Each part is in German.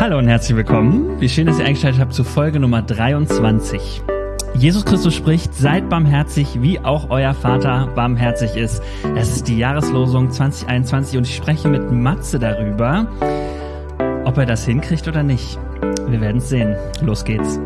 Hallo und herzlich willkommen. Wie schön, dass ihr eingeschaltet habt zu Folge Nummer 23. Jesus Christus spricht, seid barmherzig, wie auch euer Vater barmherzig ist. Das ist die Jahreslosung 2021 und ich spreche mit Matze darüber, ob er das hinkriegt oder nicht. Wir werden es sehen. Los geht's.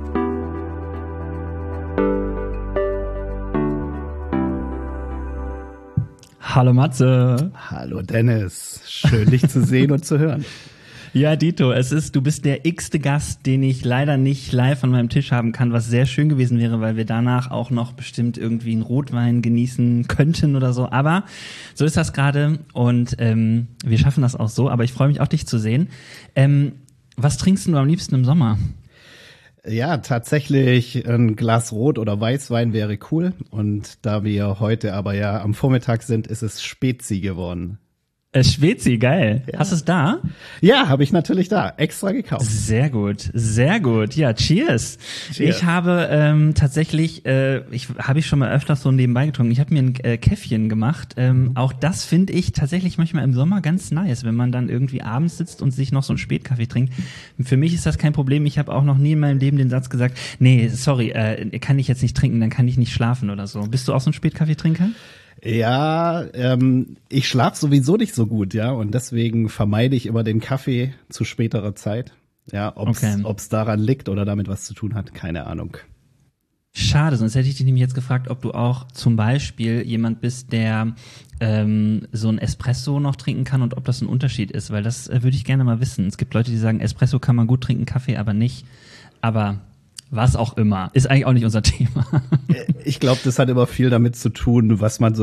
Hallo Matze. Hallo Dennis. Schön, dich zu sehen und zu hören. Ja, Dito, du bist der x-te Gast, den ich leider nicht live an meinem Tisch haben kann, was sehr schön gewesen wäre, weil wir danach auch noch bestimmt irgendwie einen Rotwein genießen könnten oder so. Aber so ist das gerade und wir schaffen das auch so. Aber ich freue mich auch, dich zu sehen. Was trinkst du am liebsten im Sommer? Ja, tatsächlich ein Glas Rot- oder Weißwein wäre cool. Und da wir heute aber ja am Vormittag sind, ist es Spezi geworden. Spezi, geil. Ja. Hast du es da? Ja, habe ich natürlich da. Extra gekauft. Sehr gut, sehr gut. Ja, cheers. Ich habe tatsächlich, habe ich schon mal öfters so nebenbei getrunken. Ich habe mir ein Käffchen gemacht. Auch das finde ich tatsächlich manchmal im Sommer ganz nice, wenn man dann irgendwie abends sitzt und sich noch so einen Spätkaffee trinkt. Für mich ist das kein Problem. Ich habe auch noch nie in meinem Leben den Satz gesagt, nee, sorry, kann ich jetzt nicht trinken, dann kann ich nicht schlafen oder so. Bist du auch so ein Spätkaffeetrinker? Ja, ich schlafe sowieso nicht so gut, ja, und deswegen vermeide ich immer den Kaffee zu späterer Zeit. Ja, ob's daran liegt oder damit was zu tun hat, keine Ahnung. Schade, sonst hätte ich dich nämlich jetzt gefragt, ob du auch zum Beispiel jemand bist, der so ein Espresso noch trinken kann und ob das ein Unterschied ist, weil das würde ich gerne mal wissen. Es gibt Leute, die sagen, Espresso kann man gut trinken, Kaffee aber nicht, aber was auch immer. Ist eigentlich auch nicht unser Thema. Ich glaube, das hat immer viel damit zu tun, was man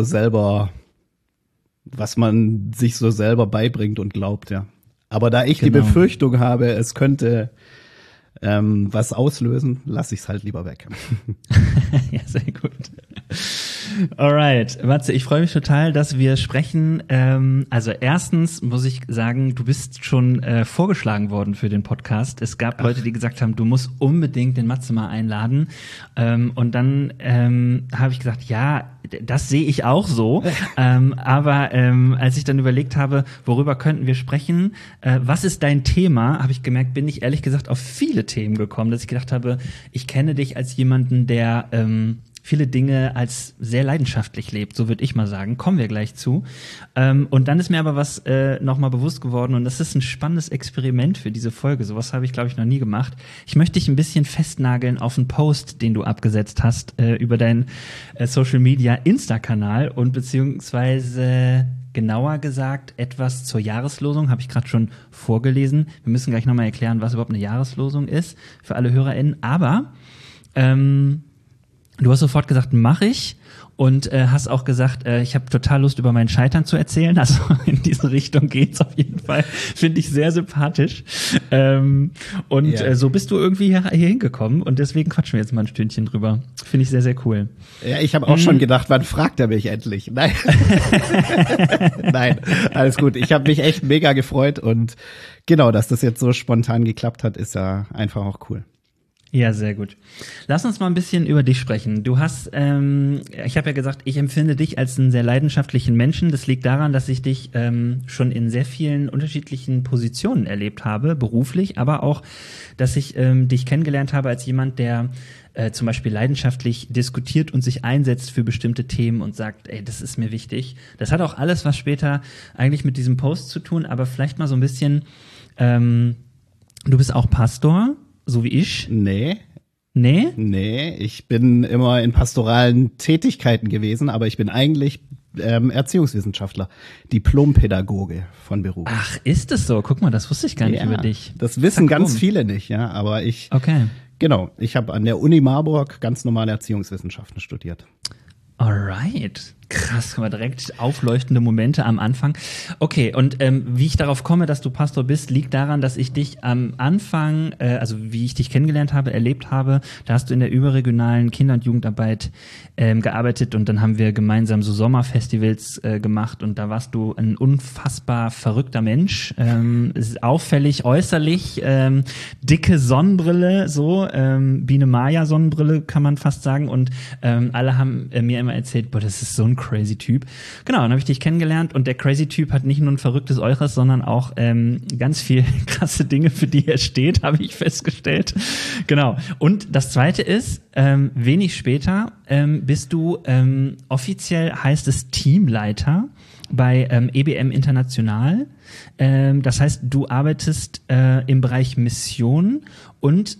sich so selber beibringt und glaubt, ja. Aber da ich die Befürchtung habe, es könnte was auslösen, lasse ich es halt lieber weg. Ja, sehr gut. Alright, Matze, ich freue mich total, dass wir sprechen. Also erstens muss ich sagen, du bist schon vorgeschlagen worden für den Podcast. Es gab Leute, die gesagt haben, du musst unbedingt den Matze mal einladen. Und dann habe ich gesagt, ja, das sehe ich auch so. Aber als ich dann überlegt habe, worüber könnten wir sprechen, was ist dein Thema, habe ich gemerkt, bin ich ehrlich gesagt auf viele Themen gekommen, dass ich gedacht habe, ich kenne dich als jemanden, der viele Dinge als sehr leidenschaftlich lebt, so würde ich mal sagen. Kommen wir gleich zu. Und dann ist mir aber was nochmal bewusst geworden und das ist ein spannendes Experiment für diese Folge. Sowas habe ich, glaube ich, noch nie gemacht. Ich möchte dich ein bisschen festnageln auf einen Post, den du abgesetzt hast über deinen Social-Media-Insta-Kanal und beziehungsweise genauer gesagt etwas zur Jahreslosung, habe ich gerade schon vorgelesen. Wir müssen gleich nochmal erklären, was überhaupt eine Jahreslosung ist für alle HörerInnen. Aber du hast sofort gesagt, mach ich und hast auch gesagt, ich habe total Lust, über mein Scheitern zu erzählen. Also in diese Richtung geht's auf jeden Fall. Finde ich sehr sympathisch. So bist du irgendwie hier hingekommen und deswegen quatschen wir jetzt mal ein Stündchen drüber. Finde ich sehr, sehr cool. Ja, ich habe auch schon gedacht, wann fragt er mich endlich? Nein, Nein, alles gut. Ich habe mich echt mega gefreut und genau, dass das jetzt so spontan geklappt hat, ist ja einfach auch cool. Ja, sehr gut. Lass uns mal ein bisschen über dich sprechen. Du hast, ich habe ja gesagt, ich empfinde dich als einen sehr leidenschaftlichen Menschen. Das liegt daran, dass ich dich schon in sehr vielen unterschiedlichen Positionen erlebt habe, beruflich, aber auch, dass ich dich kennengelernt habe als jemand, der zum Beispiel leidenschaftlich diskutiert und sich einsetzt für bestimmte Themen und sagt, ey, das ist mir wichtig. Das hat auch alles was später eigentlich mit diesem Post zu tun, aber vielleicht mal so ein bisschen, du bist auch Pastor, so wie ich? Nee, Nee, ich bin immer in pastoralen Tätigkeiten gewesen, aber ich bin eigentlich Erziehungswissenschaftler, Diplompädagoge von Beruf. Ach, ist es so? Guck mal, das wusste ich gar nicht über dich. Das wissen ganz viele nicht, ja, aber ich habe an der Uni Marburg ganz normale Erziehungswissenschaften studiert. Alright. Krass, guck mal, direkt aufleuchtende Momente am Anfang. Okay, und wie ich darauf komme, dass du Pastor bist, liegt daran, dass ich dich am Anfang, also wie ich dich kennengelernt habe, erlebt habe, da hast du in der überregionalen Kinder- und Jugendarbeit gearbeitet und dann haben wir gemeinsam so Sommerfestivals gemacht und da warst du ein unfassbar verrückter Mensch, auffällig äußerlich, dicke Sonnenbrille, so Biene Maya Sonnenbrille kann man fast sagen und alle haben mir immer erzählt, boah, das ist so ein crazy Typ. Genau, dann habe ich dich kennengelernt und der crazy Typ hat nicht nur ein verrücktes Äußeres, sondern auch ganz viel krasse Dinge, für die er steht, habe ich festgestellt. Genau. Und das Zweite ist, wenig später bist du offiziell heißt es Teamleiter bei EBM International. Das heißt, du arbeitest im Bereich Mission und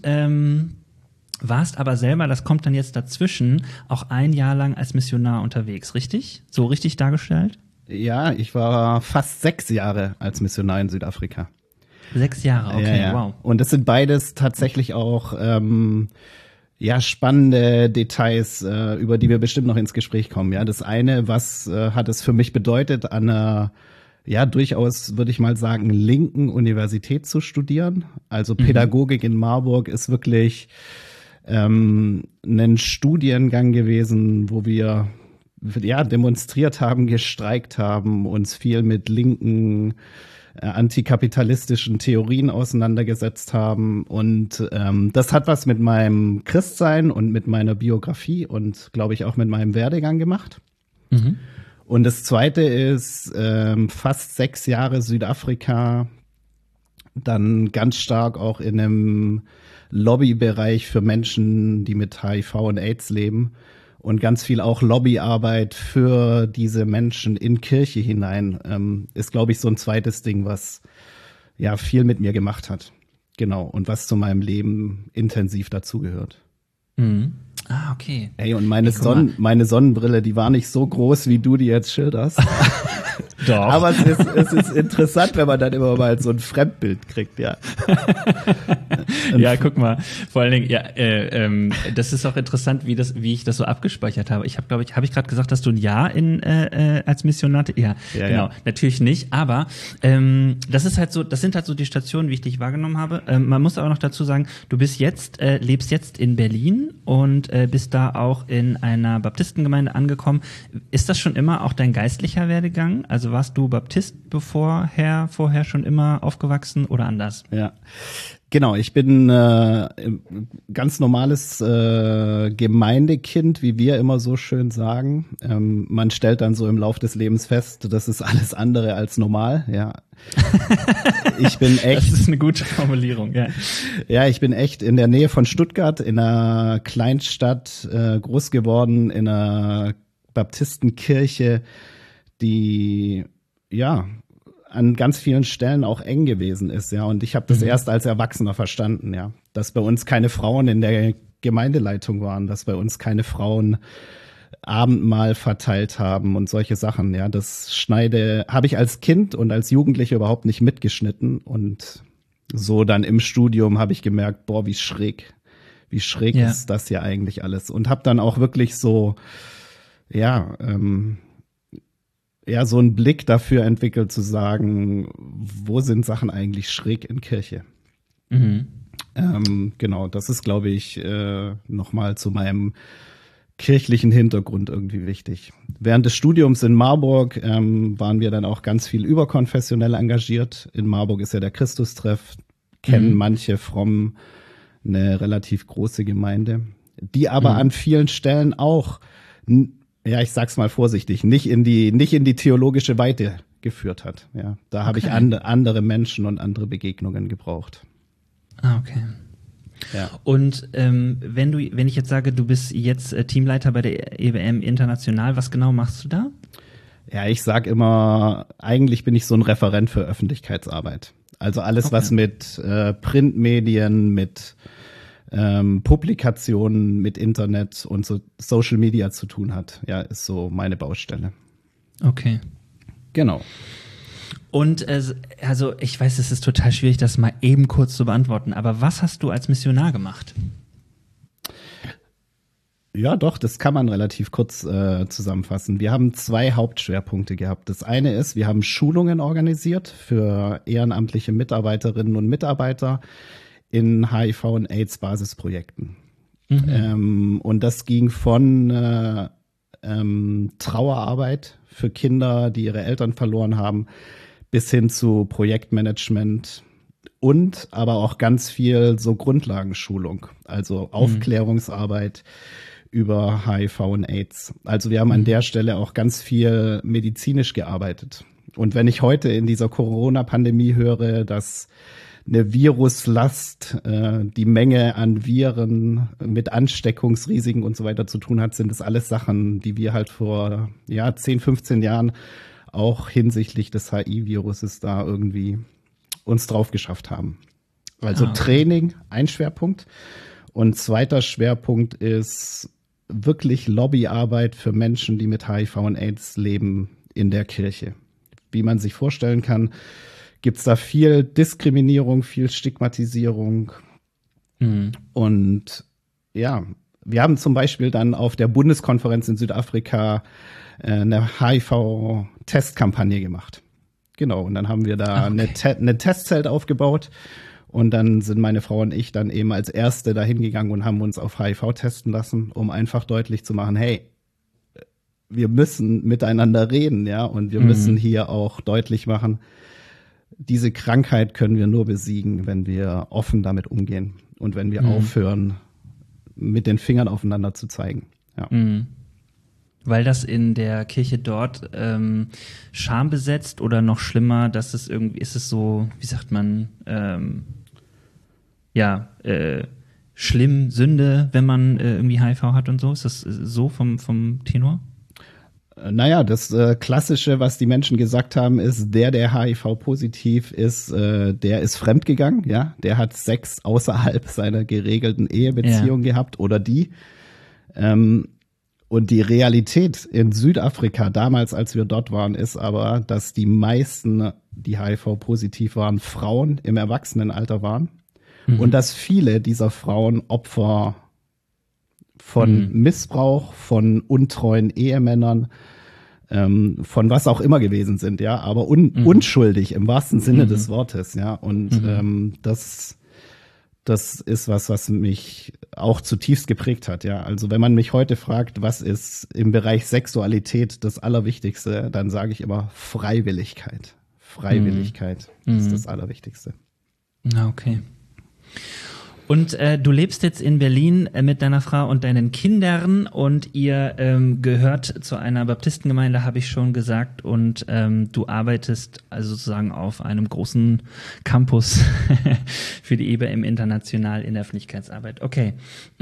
warst aber selber, das kommt dann jetzt dazwischen, auch ein Jahr lang als Missionar unterwegs, richtig? So richtig dargestellt? Ja, ich war fast 6 Jahre als Missionar in Südafrika. 6 Jahre, okay, ja. Wow. Und das sind beides tatsächlich auch spannende Details, über die wir bestimmt noch ins Gespräch kommen. Ja, das eine, was hat es für mich bedeutet, an einer durchaus, würde ich mal sagen, linken Universität zu studieren. Also Pädagogik in Marburg ist wirklich ein Studiengang gewesen, wo wir demonstriert haben, gestreikt haben, uns viel mit linken antikapitalistischen Theorien auseinandergesetzt haben. Und das hat was mit meinem Christsein und mit meiner Biografie und, glaube ich, auch mit meinem Werdegang gemacht. Mhm. Und das Zweite ist fast 6 Jahre Südafrika, dann ganz stark auch in einem Lobbybereich für Menschen, die mit HIV und AIDS leben und ganz viel auch Lobbyarbeit für diese Menschen in Kirche hinein, ist, glaube ich, so ein zweites Ding, was ja viel mit mir gemacht hat. Genau. Und was zu meinem Leben intensiv dazugehört. Mhm. Ah, okay. Ey, und meine Sonnenbrille, die war nicht so groß, wie du die jetzt schilderst. Doch. Aber es ist interessant, wenn man dann immer mal so ein Fremdbild kriegt, ja. Ja, guck mal. Vor allen Dingen, das ist auch interessant, wie ich das so abgespeichert habe. Ich habe ich gerade gesagt, dass du ein Jahr als Missionar, ja, genau. Ja. Natürlich nicht, aber das sind halt so die Stationen, wie ich dich wahrgenommen habe. Man muss aber noch dazu sagen, du lebst jetzt in Berlin und bist da auch in einer Baptistengemeinde angekommen. Ist das schon immer auch dein geistlicher Werdegang? Also warst du Baptist vorher schon immer aufgewachsen oder anders? Ja. Genau, ich bin ganz normales Gemeindekind, wie wir immer so schön sagen. Man stellt dann so im Lauf des Lebens fest, das ist alles andere als normal. Ja, ich bin echt. Das ist eine gute Formulierung. Ja. Ja, ich bin echt in der Nähe von Stuttgart, in einer Kleinstadt groß geworden, in einer Baptistenkirche, die an ganz vielen Stellen auch eng gewesen ist, ja. Und ich habe das erst als Erwachsener verstanden, ja, dass bei uns keine Frauen in der Gemeindeleitung waren, dass bei uns keine Frauen Abendmahl verteilt haben und solche Sachen, ja. Das habe ich als Kind und als Jugendlicher überhaupt nicht mitgeschnitten. Und so dann im Studium habe ich gemerkt, boah, wie schräg ist das hier eigentlich alles. Und habe dann auch wirklich so, so einen Blick dafür entwickelt, zu sagen, wo sind Sachen eigentlich schräg in Kirche? Mhm. Genau, das ist, glaube ich, nochmal zu meinem kirchlichen Hintergrund irgendwie wichtig. Während des Studiums in Marburg waren wir dann auch ganz viel überkonfessionell engagiert. In Marburg ist ja der Christustreff, kennen manche fromm, eine relativ große Gemeinde, die aber an vielen Stellen auch, ich sag's mal vorsichtig, nicht in die theologische Weite geführt hat. Ja, da habe ich andere Menschen und andere Begegnungen gebraucht. Ah, okay. Ja. Und wenn ich jetzt sage, du bist jetzt Teamleiter bei der EBM International, was genau machst du da? Ja, ich sag immer, eigentlich bin ich so ein Referent für Öffentlichkeitsarbeit. Also alles, was mit Printmedien, mit Publikationen, mit Internet und so Social Media zu tun hat, ist so meine Baustelle. Okay. Genau. Und also ich weiß, es ist total schwierig, das mal eben kurz zu beantworten, aber was hast du als Missionar gemacht? Ja, doch, das kann man relativ kurz zusammenfassen. Wir haben 2 Hauptschwerpunkte gehabt. Das eine ist, wir haben Schulungen organisiert für ehrenamtliche Mitarbeiterinnen und Mitarbeiter in HIV- und AIDS-Basisprojekten. Und das ging von Trauerarbeit für Kinder, die ihre Eltern verloren haben, bis hin zu Projektmanagement und aber auch ganz viel so Grundlagenschulung, also Aufklärungsarbeit über HIV und AIDS. Also wir haben an der Stelle auch ganz viel medizinisch gearbeitet. Und wenn ich heute in dieser Corona-Pandemie höre, dass eine Viruslast, die Menge an Viren mit Ansteckungsrisiken und so weiter zu tun hat, sind das alles Sachen, die wir halt vor 10, 15 Jahren auch hinsichtlich des HIV-Viruses da irgendwie uns drauf geschafft haben. Also Training, ein Schwerpunkt. Und zweiter Schwerpunkt ist wirklich Lobbyarbeit für Menschen, die mit HIV und AIDS leben in der Kirche. Wie man sich vorstellen kann, gibt's da viel Diskriminierung, viel Stigmatisierung. Und ja, wir haben zum Beispiel dann auf der Bundeskonferenz in Südafrika eine HIV-Testkampagne gemacht. Genau, und dann haben wir da eine Testzelt aufgebaut. Und dann sind meine Frau und ich dann eben als Erste dahin gegangen und haben uns auf HIV testen lassen, um einfach deutlich zu machen, hey, wir müssen miteinander reden, ja, und wir müssen hier auch deutlich machen, diese Krankheit können wir nur besiegen, wenn wir offen damit umgehen und wenn wir aufhören, mit den Fingern aufeinander zu zeigen. Ja. Weil das in der Kirche dort schambesetzt oder noch schlimmer, dass es irgendwie, ist es so, wie sagt man, schlimm, Sünde, wenn man irgendwie HIV hat und so? Ist das so vom Tenor? Naja, das Klassische, was die Menschen gesagt haben, ist, der HIV-positiv ist, der ist fremdgegangen, ja, der hat Sex außerhalb seiner geregelten Ehebeziehung gehabt oder die. Und die Realität in Südafrika damals, als wir dort waren, ist aber, dass die meisten, die HIV-positiv waren, Frauen im Erwachsenenalter waren. Und dass viele dieser Frauen Opfer von Missbrauch, von untreuen Ehemännern, von was auch immer gewesen sind, ja, aber unschuldig im wahrsten Sinne des Wortes, ja. Und das ist was mich auch zutiefst geprägt hat, ja. Also wenn man mich heute fragt, was ist im Bereich Sexualität das Allerwichtigste, dann sage ich immer Freiwilligkeit. Freiwilligkeit ist das Allerwichtigste. Okay. Und du lebst jetzt in Berlin mit deiner Frau und deinen Kindern und ihr gehört zu einer Baptistengemeinde, habe ich schon gesagt, und du arbeitest also sozusagen auf einem großen Campus für die EBM international in der Öffentlichkeitsarbeit. Okay.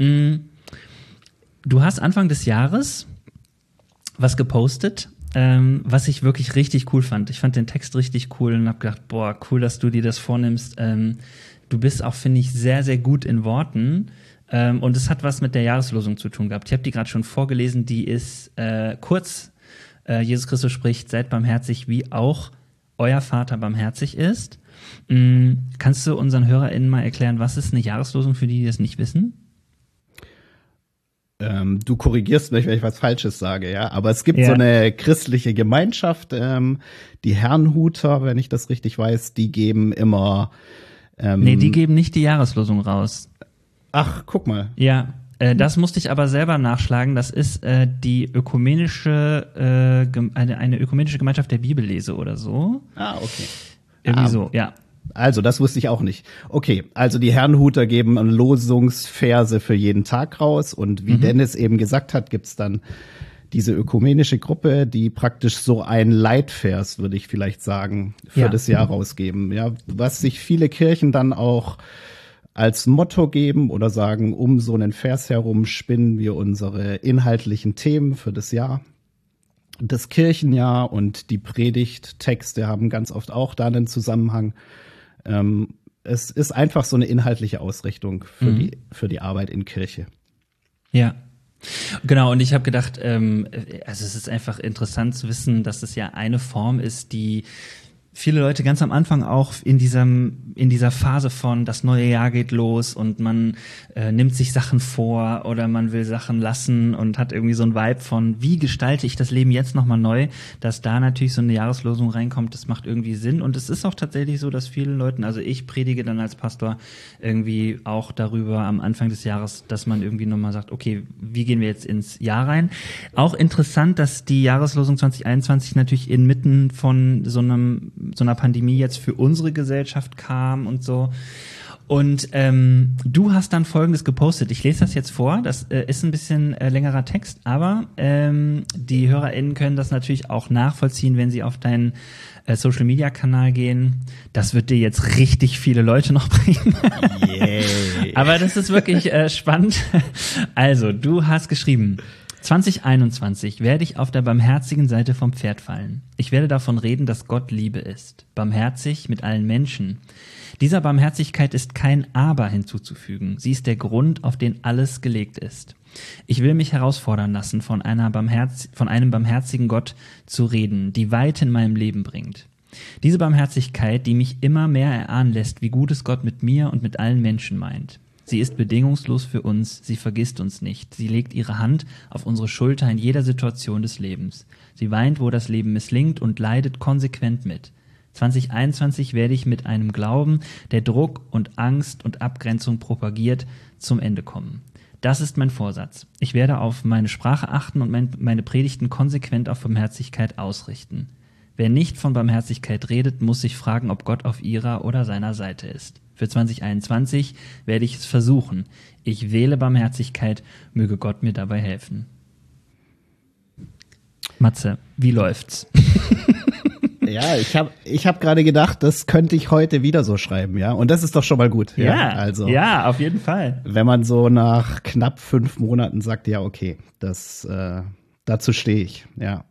Du hast Anfang des Jahres was gepostet, was ich wirklich richtig cool fand. Ich fand den Text richtig cool und habe gedacht, boah, cool, dass du dir das vornimmst. Du bist auch, finde ich, sehr, sehr gut in Worten. Und es hat was mit der Jahreslosung zu tun gehabt. Ich habe die gerade schon vorgelesen. Die ist kurz. Jesus Christus spricht, seid barmherzig, wie auch euer Vater barmherzig ist. Kannst du unseren HörerInnen mal erklären, was ist eine Jahreslosung für die, die das nicht wissen? Du korrigierst mich, wenn ich was Falsches sage, ja. Aber es gibt so eine christliche Gemeinschaft, die Herrnhuter, wenn ich das richtig weiß, die geben immer nee, die geben nicht die Jahreslosung raus. Ach, guck mal. Ja, das musste ich aber selber nachschlagen. Das ist die ökumenische, eine ökumenische Gemeinschaft der Bibellese oder so. Ah, okay. Irgendwie so, ja. Also, das wusste ich auch nicht. Okay, also die Herrnhuter geben Losungsverse für jeden Tag raus und wie Dennis eben gesagt hat, gibt's dann diese ökumenische Gruppe, die praktisch so ein Leitvers, würde ich vielleicht sagen, für das Jahr rausgeben. Ja, was sich viele Kirchen dann auch als Motto geben oder sagen, um so einen Vers herum spinnen wir unsere inhaltlichen Themen für das Jahr. Das Kirchenjahr und die Predigttexte haben ganz oft auch da einen Zusammenhang. Es ist einfach so eine inhaltliche Ausrichtung für die Arbeit in Kirche. Ja. Genau, und ich habe gedacht, also es ist einfach interessant zu wissen, dass es ja eine Form ist, die viele Leute ganz am Anfang auch in dieser Phase von das neue Jahr geht los und man nimmt sich Sachen vor oder man will Sachen lassen und hat irgendwie so ein Vibe von, wie gestalte ich das Leben jetzt nochmal neu, dass da natürlich so eine Jahreslosung reinkommt, das macht irgendwie Sinn und es ist auch tatsächlich so, dass viele Leuten, also ich predige dann als Pastor irgendwie auch darüber am Anfang des Jahres, dass man irgendwie nochmal sagt, okay, wie gehen wir jetzt ins Jahr rein? Auch interessant, dass die Jahreslosung 2021 natürlich inmitten von so einer Pandemie jetzt für unsere Gesellschaft kam und so. Und du hast dann Folgendes gepostet. Ich lese das jetzt vor. Das ist ein bisschen längerer Text, aber die HörerInnen können das natürlich auch nachvollziehen, wenn sie auf deinen Social-Media-Kanal gehen. Das wird dir jetzt richtig viele Leute noch bringen. Yeah. Aber das ist wirklich spannend. Also, du hast geschrieben: 2021 werde ich auf der barmherzigen Seite vom Pferd fallen. Ich werde davon reden, dass Gott Liebe ist. Barmherzig mit allen Menschen. Dieser Barmherzigkeit ist kein Aber hinzuzufügen. Sie ist der Grund, auf den alles gelegt ist. Ich will mich herausfordern lassen, von einem barmherzigen Gott zu reden, die Weite in meinem Leben bringt. Diese Barmherzigkeit, die mich immer mehr erahnen lässt, wie gut es Gott mit mir und mit allen Menschen meint. Sie ist bedingungslos für uns, sie vergisst uns nicht. Sie legt ihre Hand auf unsere Schulter in jeder Situation des Lebens. Sie weint, wo das Leben misslingt und leidet konsequent mit. 2021 werde ich mit einem Glauben, der Druck und Angst und Abgrenzung propagiert, zum Ende kommen. Das ist mein Vorsatz. Ich werde auf meine Sprache achten und meine Predigten konsequent auf Barmherzigkeit ausrichten. Wer nicht von Barmherzigkeit redet, muss sich fragen, ob Gott auf ihrer oder seiner Seite ist. Für 2021 werde ich es versuchen. Ich wähle Barmherzigkeit, möge Gott mir dabei helfen. Matze, wie läuft's? Ja, ich hab gerade gedacht, das könnte ich heute wieder so schreiben, ja. Und das ist doch schon mal gut. Ja, auf jeden Fall. Wenn man so nach knapp 5 Monaten sagt, ja, okay, dazu stehe ich, ja.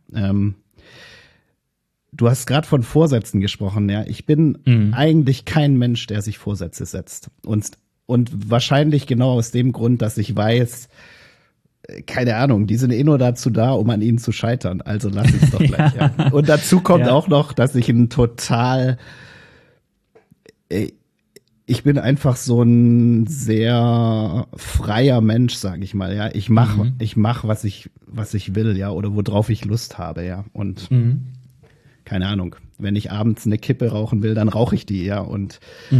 Du hast gerade von Vorsätzen gesprochen, ja. Ich bin eigentlich kein Mensch, der sich Vorsätze setzt. Und wahrscheinlich genau aus dem Grund, dass ich weiß, keine Ahnung, die sind nur dazu da, um an ihnen zu scheitern. Also lass es doch gleich. Ja. Und dazu kommt auch noch, dass ich ich bin einfach so ein sehr freier Mensch, sage ich mal. Ja, ich mach, was ich will, ja, oder worauf ich Lust habe, ja. Und keine Ahnung, wenn ich abends eine Kippe rauchen will, dann rauche ich die, ja. Und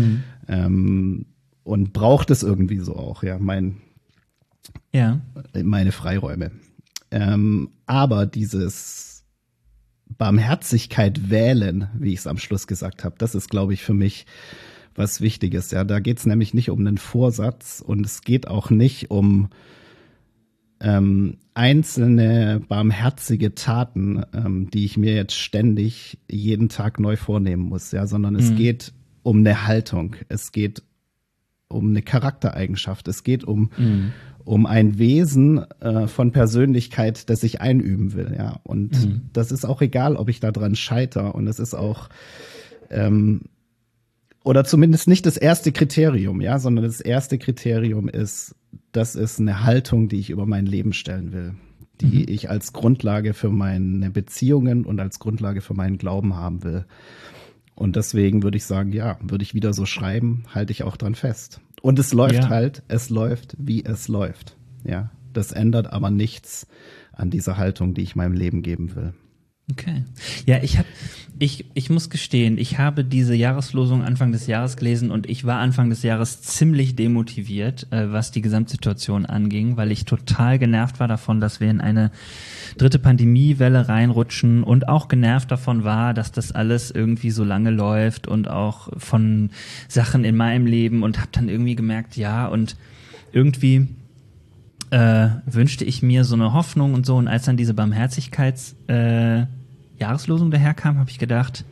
braucht es irgendwie so auch, ja. Meine Freiräume. Aber dieses Barmherzigkeit wählen, wie ich es am Schluss gesagt habe, das ist, glaube ich, für mich was Wichtiges. Ja, da geht es nämlich nicht um einen Vorsatz und es geht auch nicht um einzelne barmherzige Taten, die ich mir jetzt ständig jeden Tag neu vornehmen muss, ja, sondern es geht um eine Haltung, es geht um eine Charaktereigenschaft, es geht um ein Wesen von Persönlichkeit, das ich einüben will, ja. Und das ist auch egal, ob ich da dran scheitere. Und es ist auch oder zumindest nicht das erste Kriterium, ja, sondern das erste Kriterium ist, das ist eine Haltung, die ich über mein Leben stellen will, die ich als Grundlage für meine Beziehungen und als Grundlage für meinen Glauben haben will. Und deswegen würde ich sagen, ja, würde ich wieder so schreiben, halte ich auch dran fest. Und es läuft es läuft, wie es läuft. Ja, das ändert aber nichts an dieser Haltung, die ich meinem Leben geben will. Okay. Ja, ich muss gestehen, ich habe diese Jahreslosung Anfang des Jahres gelesen und ich war Anfang des Jahres ziemlich demotiviert, was die Gesamtsituation anging, weil ich total genervt war davon, dass wir in eine 3. Pandemiewelle reinrutschen und auch genervt davon war, dass das alles irgendwie so lange läuft und auch von Sachen in meinem Leben und habe dann irgendwie gemerkt, ja, und irgendwie wünschte ich mir so eine Hoffnung und so. Und als dann diese Barmherzigkeits-Jahreslosung daherkam, habe ich gedacht,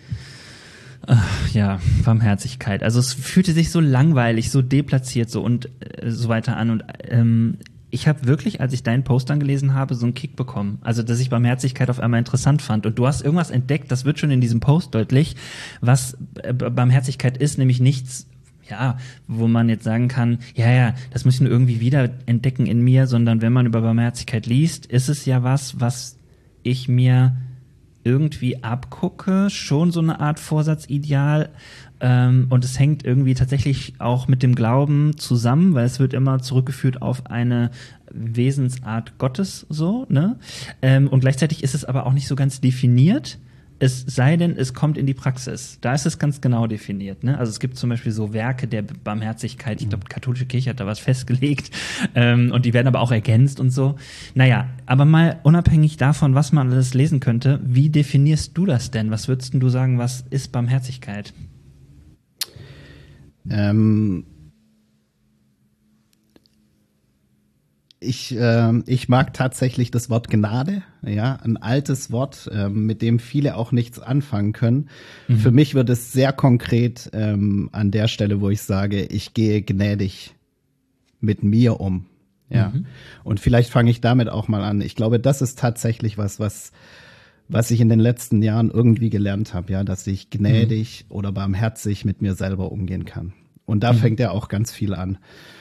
Barmherzigkeit. Also es fühlte sich so langweilig, so deplatziert so und so weiter an. Und ich habe wirklich, als ich deinen Post dann gelesen habe, so einen Kick bekommen. Also, dass ich Barmherzigkeit auf einmal interessant fand. Und du hast irgendwas entdeckt, das wird schon in diesem Post deutlich, was Barmherzigkeit ist, nämlich nichts, ja, wo man jetzt sagen kann, das muss ich nur irgendwie wieder entdecken in mir, sondern wenn man über Barmherzigkeit liest, ist es ja was ich mir irgendwie abgucke, schon so eine Art Vorsatzideal, und es hängt irgendwie tatsächlich auch mit dem Glauben zusammen, weil es wird immer zurückgeführt auf eine Wesensart Gottes, so, ne? Und gleichzeitig ist es aber auch nicht so ganz definiert. Es sei denn, es kommt in die Praxis. Da ist es ganz genau definiert. Ne? Also es gibt zum Beispiel so Werke der Barmherzigkeit. Ich glaube, die katholische Kirche hat da was festgelegt. Und die werden aber auch ergänzt und so. Naja, aber mal unabhängig davon, was man alles lesen könnte, wie definierst du das denn? Was würdest du sagen, was ist Barmherzigkeit? Ich mag tatsächlich das Wort Gnade, ja, ein altes Wort, mit dem viele auch nichts anfangen können. Für mich wird es sehr konkret an der Stelle, wo ich sage, ich gehe gnädig mit mir um, ja. Und vielleicht fange ich damit auch mal an. Ich glaube, das ist tatsächlich was ich in den letzten Jahren irgendwie gelernt habe, ja, dass ich gnädig oder barmherzig mit mir selber umgehen kann. Und da fängt ja auch ganz viel an.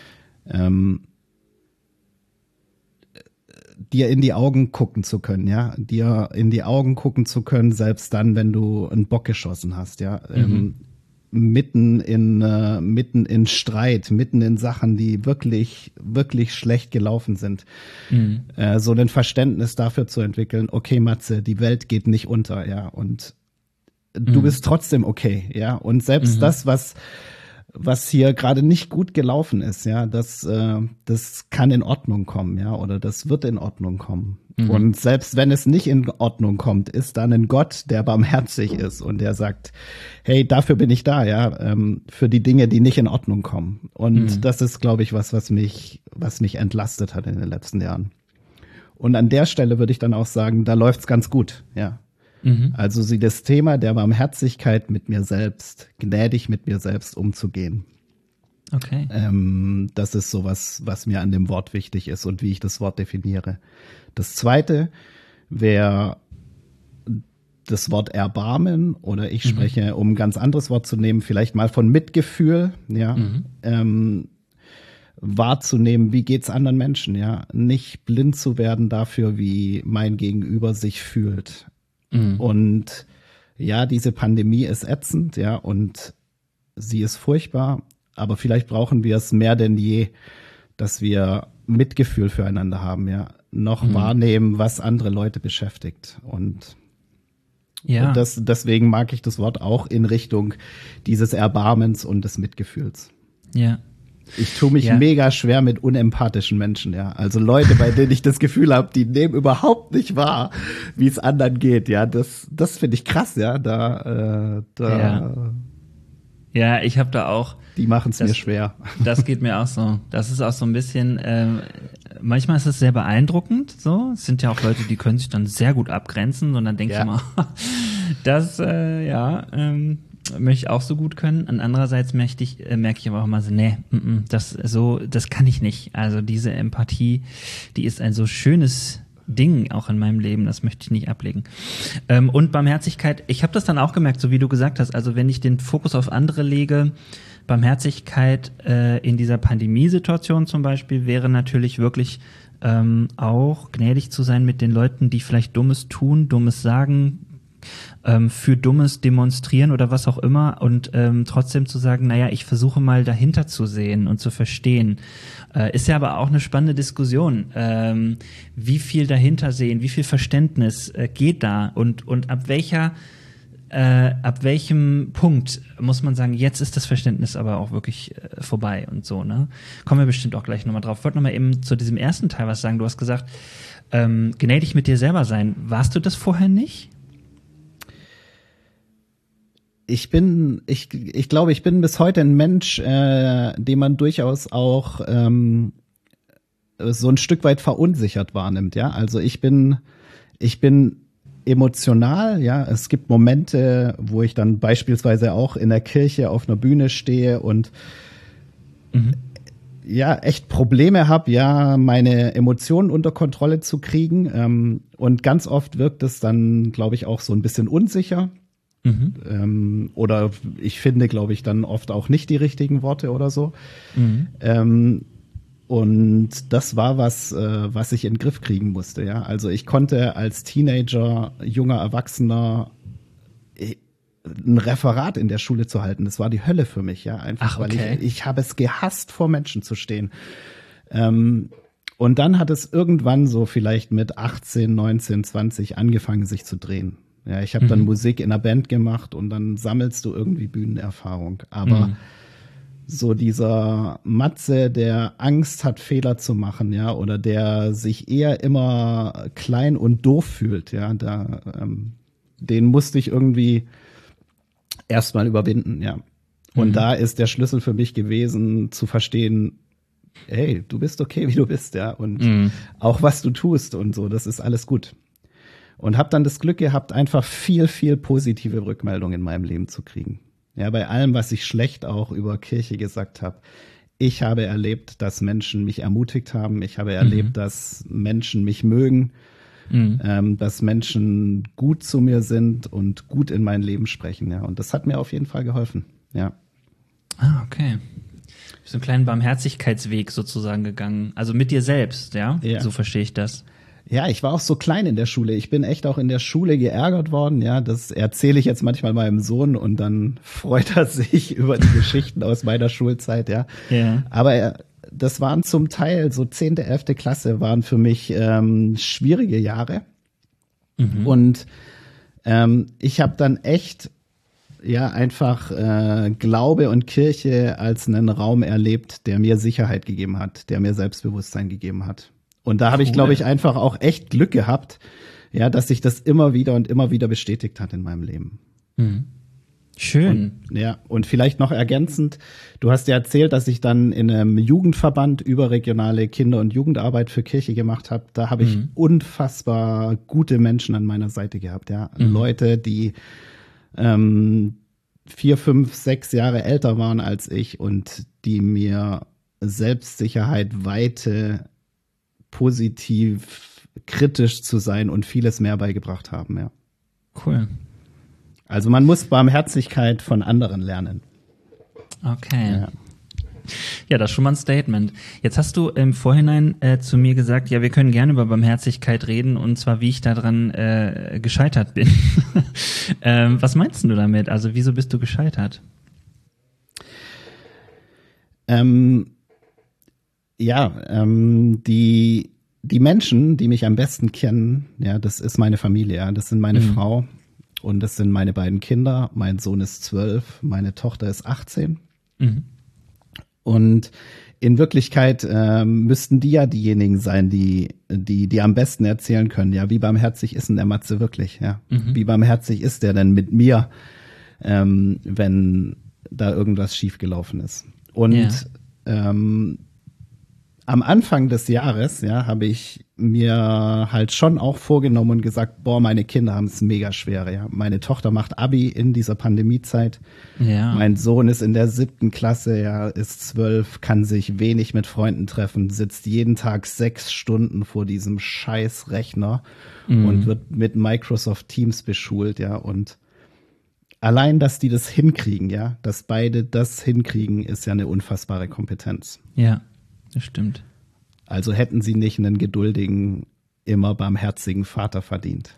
Dir in die Augen gucken zu können, ja, dir in die Augen gucken zu können, selbst dann, wenn du einen Bock geschossen hast, ja, mitten in Streit, mitten in Sachen, die wirklich, wirklich schlecht gelaufen sind, so ein Verständnis dafür zu entwickeln, okay, Matze, die Welt geht nicht unter, ja, und du bist trotzdem okay, ja, und selbst das, was hier gerade nicht gut gelaufen ist, ja, das kann in Ordnung kommen, ja, oder das wird in Ordnung kommen. Und selbst wenn es nicht in Ordnung kommt, ist dann ein Gott, der barmherzig ist und der sagt, hey, dafür bin ich da, ja, für die Dinge, die nicht in Ordnung kommen. Und das ist, glaube ich, was mich entlastet hat in den letzten Jahren. Und an der Stelle würde ich dann auch sagen, da läuft's ganz gut, ja. Also das Thema der Barmherzigkeit mit mir selbst, gnädig mit mir selbst umzugehen. Okay. Das ist sowas, was mir an dem Wort wichtig ist und wie ich das Wort definiere. Das Zweite wäre das Wort Erbarmen, oder ich spreche, um ein ganz anderes Wort zu nehmen, vielleicht mal von Mitgefühl, ja. Wahrzunehmen, wie geht's anderen Menschen, ja. Nicht blind zu werden dafür, wie mein Gegenüber sich fühlt. Und ja, diese Pandemie ist ätzend, ja, und sie ist furchtbar, aber vielleicht brauchen wir es mehr denn je, dass wir Mitgefühl füreinander haben, ja, noch wahrnehmen, was andere Leute beschäftigt. Und deswegen mag ich das Wort auch in Richtung dieses Erbarmens und des Mitgefühls. Ja. Ich tue mich mega schwer mit unempathischen Menschen, ja. Also Leute, bei denen ich das Gefühl habe, die nehmen überhaupt nicht wahr, wie es anderen geht, ja. Das finde ich krass, ja. Ja, ich habe da auch. Die machen es mir schwer. Das geht mir auch so. Das ist auch so ein bisschen. Manchmal ist es sehr beeindruckend. So, es sind ja auch Leute, die können sich dann sehr gut abgrenzen, und dann denke ich immer, das möchte ich auch so gut können. Und andererseits merke ich aber auch mal so, nee, das kann ich nicht. Also diese Empathie, die ist ein so schönes Ding auch in meinem Leben, das möchte ich nicht ablegen. Und Barmherzigkeit, ich habe das dann auch gemerkt, so wie du gesagt hast, also wenn ich den Fokus auf andere lege, Barmherzigkeit in dieser Pandemiesituation zum Beispiel wäre natürlich wirklich auch gnädig zu sein mit den Leuten, die vielleicht Dummes tun, Dummes sagen, für Dummes demonstrieren oder was auch immer, und trotzdem zu sagen, naja, ich versuche mal dahinter zu sehen und zu verstehen. Ist ja aber auch eine spannende Diskussion. Wie viel dahinter sehen, wie viel Verständnis geht da, und ab welchem Punkt muss man sagen, jetzt ist das Verständnis aber auch wirklich vorbei und so, ne? Kommen wir bestimmt auch gleich nochmal drauf. Ich wollte nochmal eben zu diesem ersten Teil was sagen. Du hast gesagt, gnädig mit dir selber sein. Warst du das vorher nicht? Ich glaube, ich bin bis heute ein Mensch, den man durchaus auch so ein Stück weit verunsichert wahrnimmt, ja. Also ich bin emotional, ja. Es gibt Momente, wo ich dann beispielsweise auch in der Kirche auf einer Bühne stehe und ja, echt Probleme habe, ja, meine Emotionen unter Kontrolle zu kriegen. Und ganz oft wirkt es dann, glaube ich, auch so ein bisschen unsicher. Oder ich finde, glaube ich, dann oft auch nicht die richtigen Worte oder so. Und das war was ich in den Griff kriegen musste, ja. Also ich konnte als Teenager, junger Erwachsener ein Referat in der Schule zu halten. Das war die Hölle für mich, ja. Einfach, weil ich habe es gehasst, vor Menschen zu stehen. Und dann hat es irgendwann so vielleicht mit 18, 19, 20 angefangen, sich zu drehen. Ja, ich habe dann Musik in einer Band gemacht und dann sammelst du irgendwie Bühnenerfahrung. Aber so dieser Matze, der Angst hat, Fehler zu machen, ja, oder der sich eher immer klein und doof fühlt, ja, den musste ich irgendwie erstmal überwinden, ja. Und da ist der Schlüssel für mich gewesen, zu verstehen, hey, du bist okay, wie du bist, ja, und auch was du tust und so, das ist alles gut. Und habe dann das Glück gehabt, einfach viel, viel positive Rückmeldungen in meinem Leben zu kriegen. Ja, bei allem, was ich schlecht auch über Kirche gesagt habe. Ich habe erlebt, dass Menschen mich ermutigt haben. Ich habe erlebt, dass Menschen mich mögen, dass Menschen gut zu mir sind und gut in mein Leben sprechen. Ja, und das hat mir auf jeden Fall geholfen. Ja. Ah, okay. Du bist einen kleinen Barmherzigkeitsweg sozusagen gegangen. Also mit dir selbst, ja? So verstehe ich das. Ja, ich war auch so klein in der Schule. Ich bin echt auch in der Schule geärgert worden. Ja, das erzähle ich jetzt manchmal meinem Sohn und dann freut er sich über die Geschichten aus meiner Schulzeit. Ja, aber das waren zum Teil so 10., 11. Klasse waren für mich schwierige Jahre. Und ich habe dann echt einfach Glaube und Kirche als einen Raum erlebt, der mir Sicherheit gegeben hat, der mir Selbstbewusstsein gegeben hat. Und da habe ich, glaube ich, einfach auch echt Glück gehabt, ja, dass sich das immer wieder und immer wieder bestätigt hat in meinem Leben. Schön. Und vielleicht noch ergänzend, du hast ja erzählt, dass ich dann in einem Jugendverband überregionale Kinder- und Jugendarbeit für Kirche gemacht habe. Da habe ich unfassbar gute Menschen an meiner Seite gehabt, ja. Leute, die 4, 5, 6 Jahre älter waren als ich und die mir Selbstsicherheit, Weite, positiv, kritisch zu sein und vieles mehr beigebracht haben, ja. Cool. Also man muss Barmherzigkeit von anderen lernen. Okay. Ja, das ist schon mal ein Statement. Jetzt hast du im Vorhinein zu mir gesagt, ja, wir können gerne über Barmherzigkeit reden und zwar, wie ich daran gescheitert bin. Was meinst du damit? Also wieso bist du gescheitert? Die Menschen, die mich am besten kennen, ja, das ist meine Familie, ja, das sind meine Frau und das sind meine beiden Kinder. Mein Sohn ist 12, meine Tochter ist 18. Und in Wirklichkeit müssten die ja diejenigen sein, die am besten erzählen können, ja, wie barmherzig ist denn der Matze wirklich, ja? Wie barmherzig ist der denn mit mir, wenn da irgendwas schiefgelaufen ist? Und am Anfang des Jahres, ja, habe ich mir halt schon auch vorgenommen und gesagt, boah, meine Kinder haben es mega schwer, ja. Meine Tochter macht Abi in dieser Pandemiezeit. Ja. Mein Sohn ist in der 7. Klasse, ja, ist 12, kann sich wenig mit Freunden treffen, sitzt jeden Tag 6 Stunden vor diesem scheiß Rechner und wird mit Microsoft Teams beschult, ja. Und allein, dass die das hinkriegen, ja, dass beide das hinkriegen, ist ja eine unfassbare Kompetenz. Ja. Das stimmt. Also hätten sie nicht einen geduldigen, immer barmherzigen Vater verdient.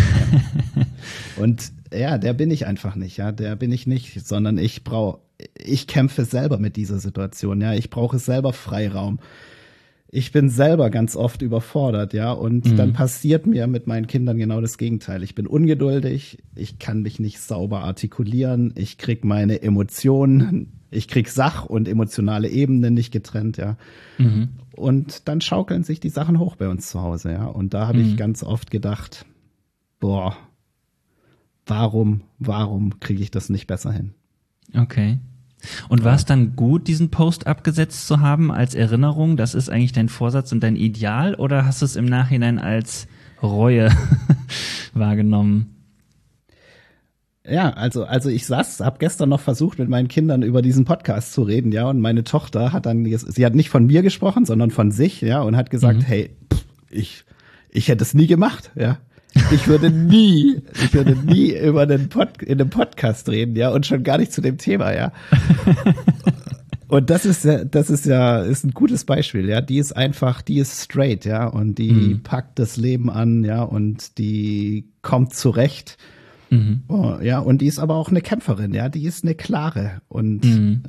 Und ja, der bin ich einfach nicht, ja, der bin ich nicht, sondern ich kämpfe selber mit dieser Situation, ja, ich brauche selber Freiraum. Ich bin selber ganz oft überfordert, ja, und dann passiert mir mit meinen Kindern genau das Gegenteil. Ich bin ungeduldig, ich kann mich nicht sauber artikulieren, ich krieg meine Emotionen, ich krieg Sach- und emotionale Ebenen nicht getrennt, ja. Und dann schaukeln sich die Sachen hoch bei uns zu Hause, ja. Und da habe ich ganz oft gedacht, boah, warum kriege ich das nicht besser hin? Okay. Und war es dann gut, diesen Post abgesetzt zu haben als Erinnerung? Das ist eigentlich dein Vorsatz und dein Ideal? Oder hast du es im Nachhinein als Reue wahrgenommen? Ja, also ich habe gestern noch versucht, mit meinen Kindern über diesen Podcast zu reden, ja, und meine Tochter sie hat nicht von mir gesprochen, sondern von sich, ja, und hat gesagt, hey, ich hätte es nie gemacht, ja. Ich würde nie über in einem Podcast reden, ja, und schon gar nicht zu dem Thema, ja. Und das ist ein gutes Beispiel, ja. Die ist straight, ja, und die packt das Leben an, ja, und die kommt zurecht. Oh, ja, und die ist aber auch eine Kämpferin, ja, die ist eine klare. Und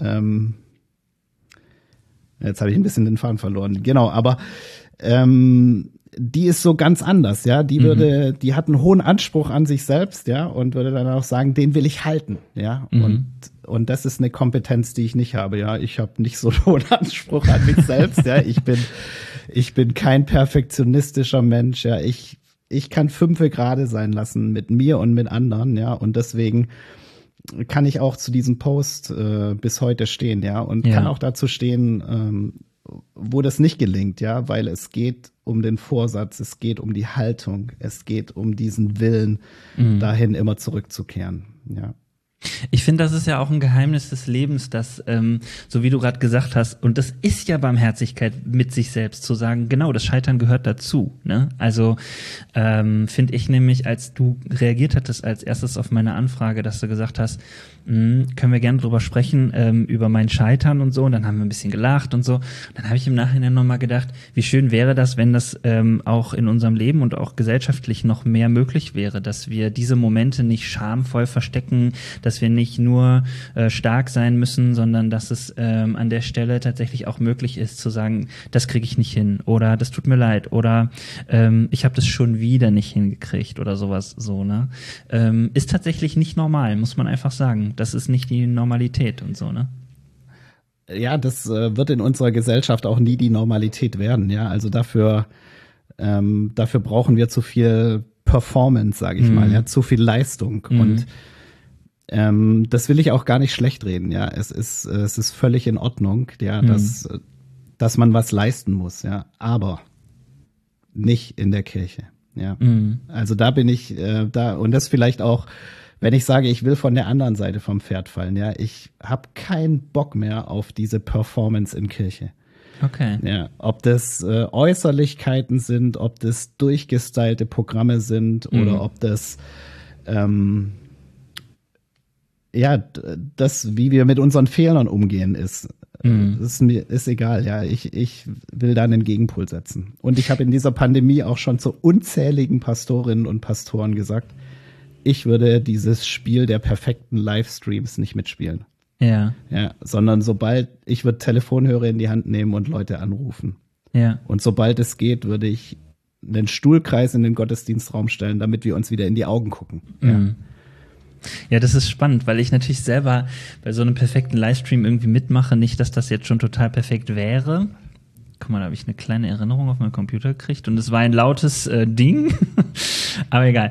jetzt habe ich ein bisschen den Faden verloren. Genau, aber die ist so ganz anders, ja. Die hat einen hohen Anspruch an sich selbst, ja, und würde dann auch sagen, den will ich halten, ja. Und das ist eine Kompetenz, die ich nicht habe, ja. Ich habe nicht so einen hohen Anspruch an mich selbst, ja. Ich bin kein perfektionistischer Mensch, ja. Ich kann 5 gerade sein lassen mit mir und mit anderen, ja. Und deswegen kann ich auch zu diesem Post bis heute stehen, ja, und kann auch dazu stehen, wo das nicht gelingt, ja, weil es geht um den Vorsatz, es geht um die Haltung, es geht um diesen Willen, dahin immer zurückzukehren, ja. Ich finde, das ist ja auch ein Geheimnis des Lebens, dass, so wie du gerade gesagt hast, und das ist ja Barmherzigkeit mit sich selbst, zu sagen, genau, das Scheitern gehört dazu. Ne? Also finde ich nämlich, als du reagiert hattest als erstes auf meine Anfrage, dass du gesagt hast, können wir gerne drüber sprechen, über mein Scheitern und so, und dann haben wir ein bisschen gelacht und so. Und dann habe ich im Nachhinein nochmal gedacht, wie schön wäre das, wenn das auch in unserem Leben und auch gesellschaftlich noch mehr möglich wäre, dass wir diese Momente nicht schamvoll verstecken, dass wir nicht nur stark sein müssen, sondern dass es an der Stelle tatsächlich auch möglich ist zu sagen, das kriege ich nicht hin oder das tut mir leid oder ich habe das schon wieder nicht hingekriegt oder sowas so, ne? Ist tatsächlich nicht normal, muss man einfach sagen. Das ist nicht die Normalität und so, ne? Ja, das wird in unserer Gesellschaft auch nie die Normalität werden, ja. Also dafür brauchen wir zu viel Performance, sage ich mal, ja, zu viel Leistung und das will ich auch gar nicht schlecht reden, ja. Es ist völlig in Ordnung, ja, dass man was leisten muss, ja, aber nicht in der Kirche, ja. Also da bin ich da, und das vielleicht auch, wenn ich sage, ich will von der anderen Seite vom Pferd fallen, ja, ich habe keinen Bock mehr auf diese Performance in Kirche. Okay. Ja, ob das Äußerlichkeiten sind, ob das durchgestylte Programme sind oder ob das das, wie wir mit unseren Fehlern umgehen, ist egal, ja. Ich will da einen Gegenpol setzen. Und ich habe in dieser Pandemie auch schon zu unzähligen Pastorinnen und Pastoren gesagt, ich würde dieses Spiel der perfekten Livestreams nicht mitspielen. Ja. Ja, sondern ich würde Telefonhörer in die Hand nehmen und Leute anrufen. Ja. Und sobald es geht, würde ich einen Stuhlkreis in den Gottesdienstraum stellen, damit wir uns wieder in die Augen gucken. Ja. Ja, das ist spannend, weil ich natürlich selber bei so einem perfekten Livestream irgendwie mitmache. Nicht, dass das jetzt schon total perfekt wäre. Guck mal, da habe ich eine kleine Erinnerung auf meinen Computer gekriegt und es war ein lautes Ding. Aber egal.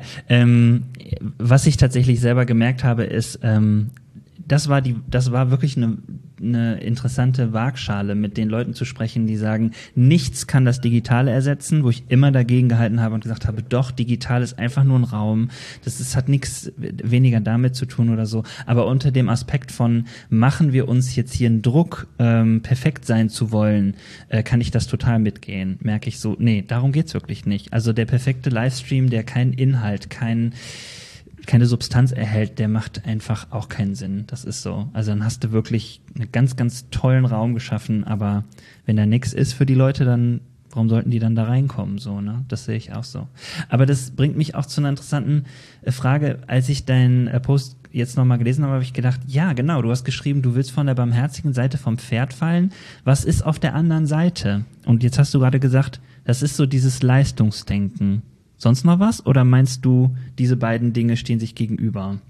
Was ich tatsächlich selber gemerkt habe, ist, das war wirklich eine interessante Waagschale, mit den Leuten zu sprechen, die sagen, nichts kann das Digitale ersetzen, wo ich immer dagegen gehalten habe und gesagt habe, doch, digital ist einfach nur ein Raum, das hat nichts weniger damit zu tun oder so, aber unter dem Aspekt von, machen wir uns jetzt hier einen Druck, perfekt sein zu wollen, kann ich das total mitgehen, merke ich so, nee, darum geht's wirklich nicht. Also der perfekte Livestream, der keinen Inhalt, keine Substanz erhält, der macht einfach auch keinen Sinn. Das ist so. Also dann hast du wirklich einen ganz, ganz tollen Raum geschaffen, aber wenn da nichts ist für die Leute, dann warum sollten die dann da reinkommen? So, ne? Das sehe ich auch so. Aber das bringt mich auch zu einer interessanten Frage. Als ich deinen Post jetzt nochmal gelesen habe, habe ich gedacht, ja, genau, du hast geschrieben, du willst von der barmherzigen Seite vom Pferd fallen. Was ist auf der anderen Seite? Und jetzt hast du gerade gesagt, das ist so dieses Leistungsdenken. Sonst noch was? Oder meinst du, diese beiden Dinge stehen sich gegenüber?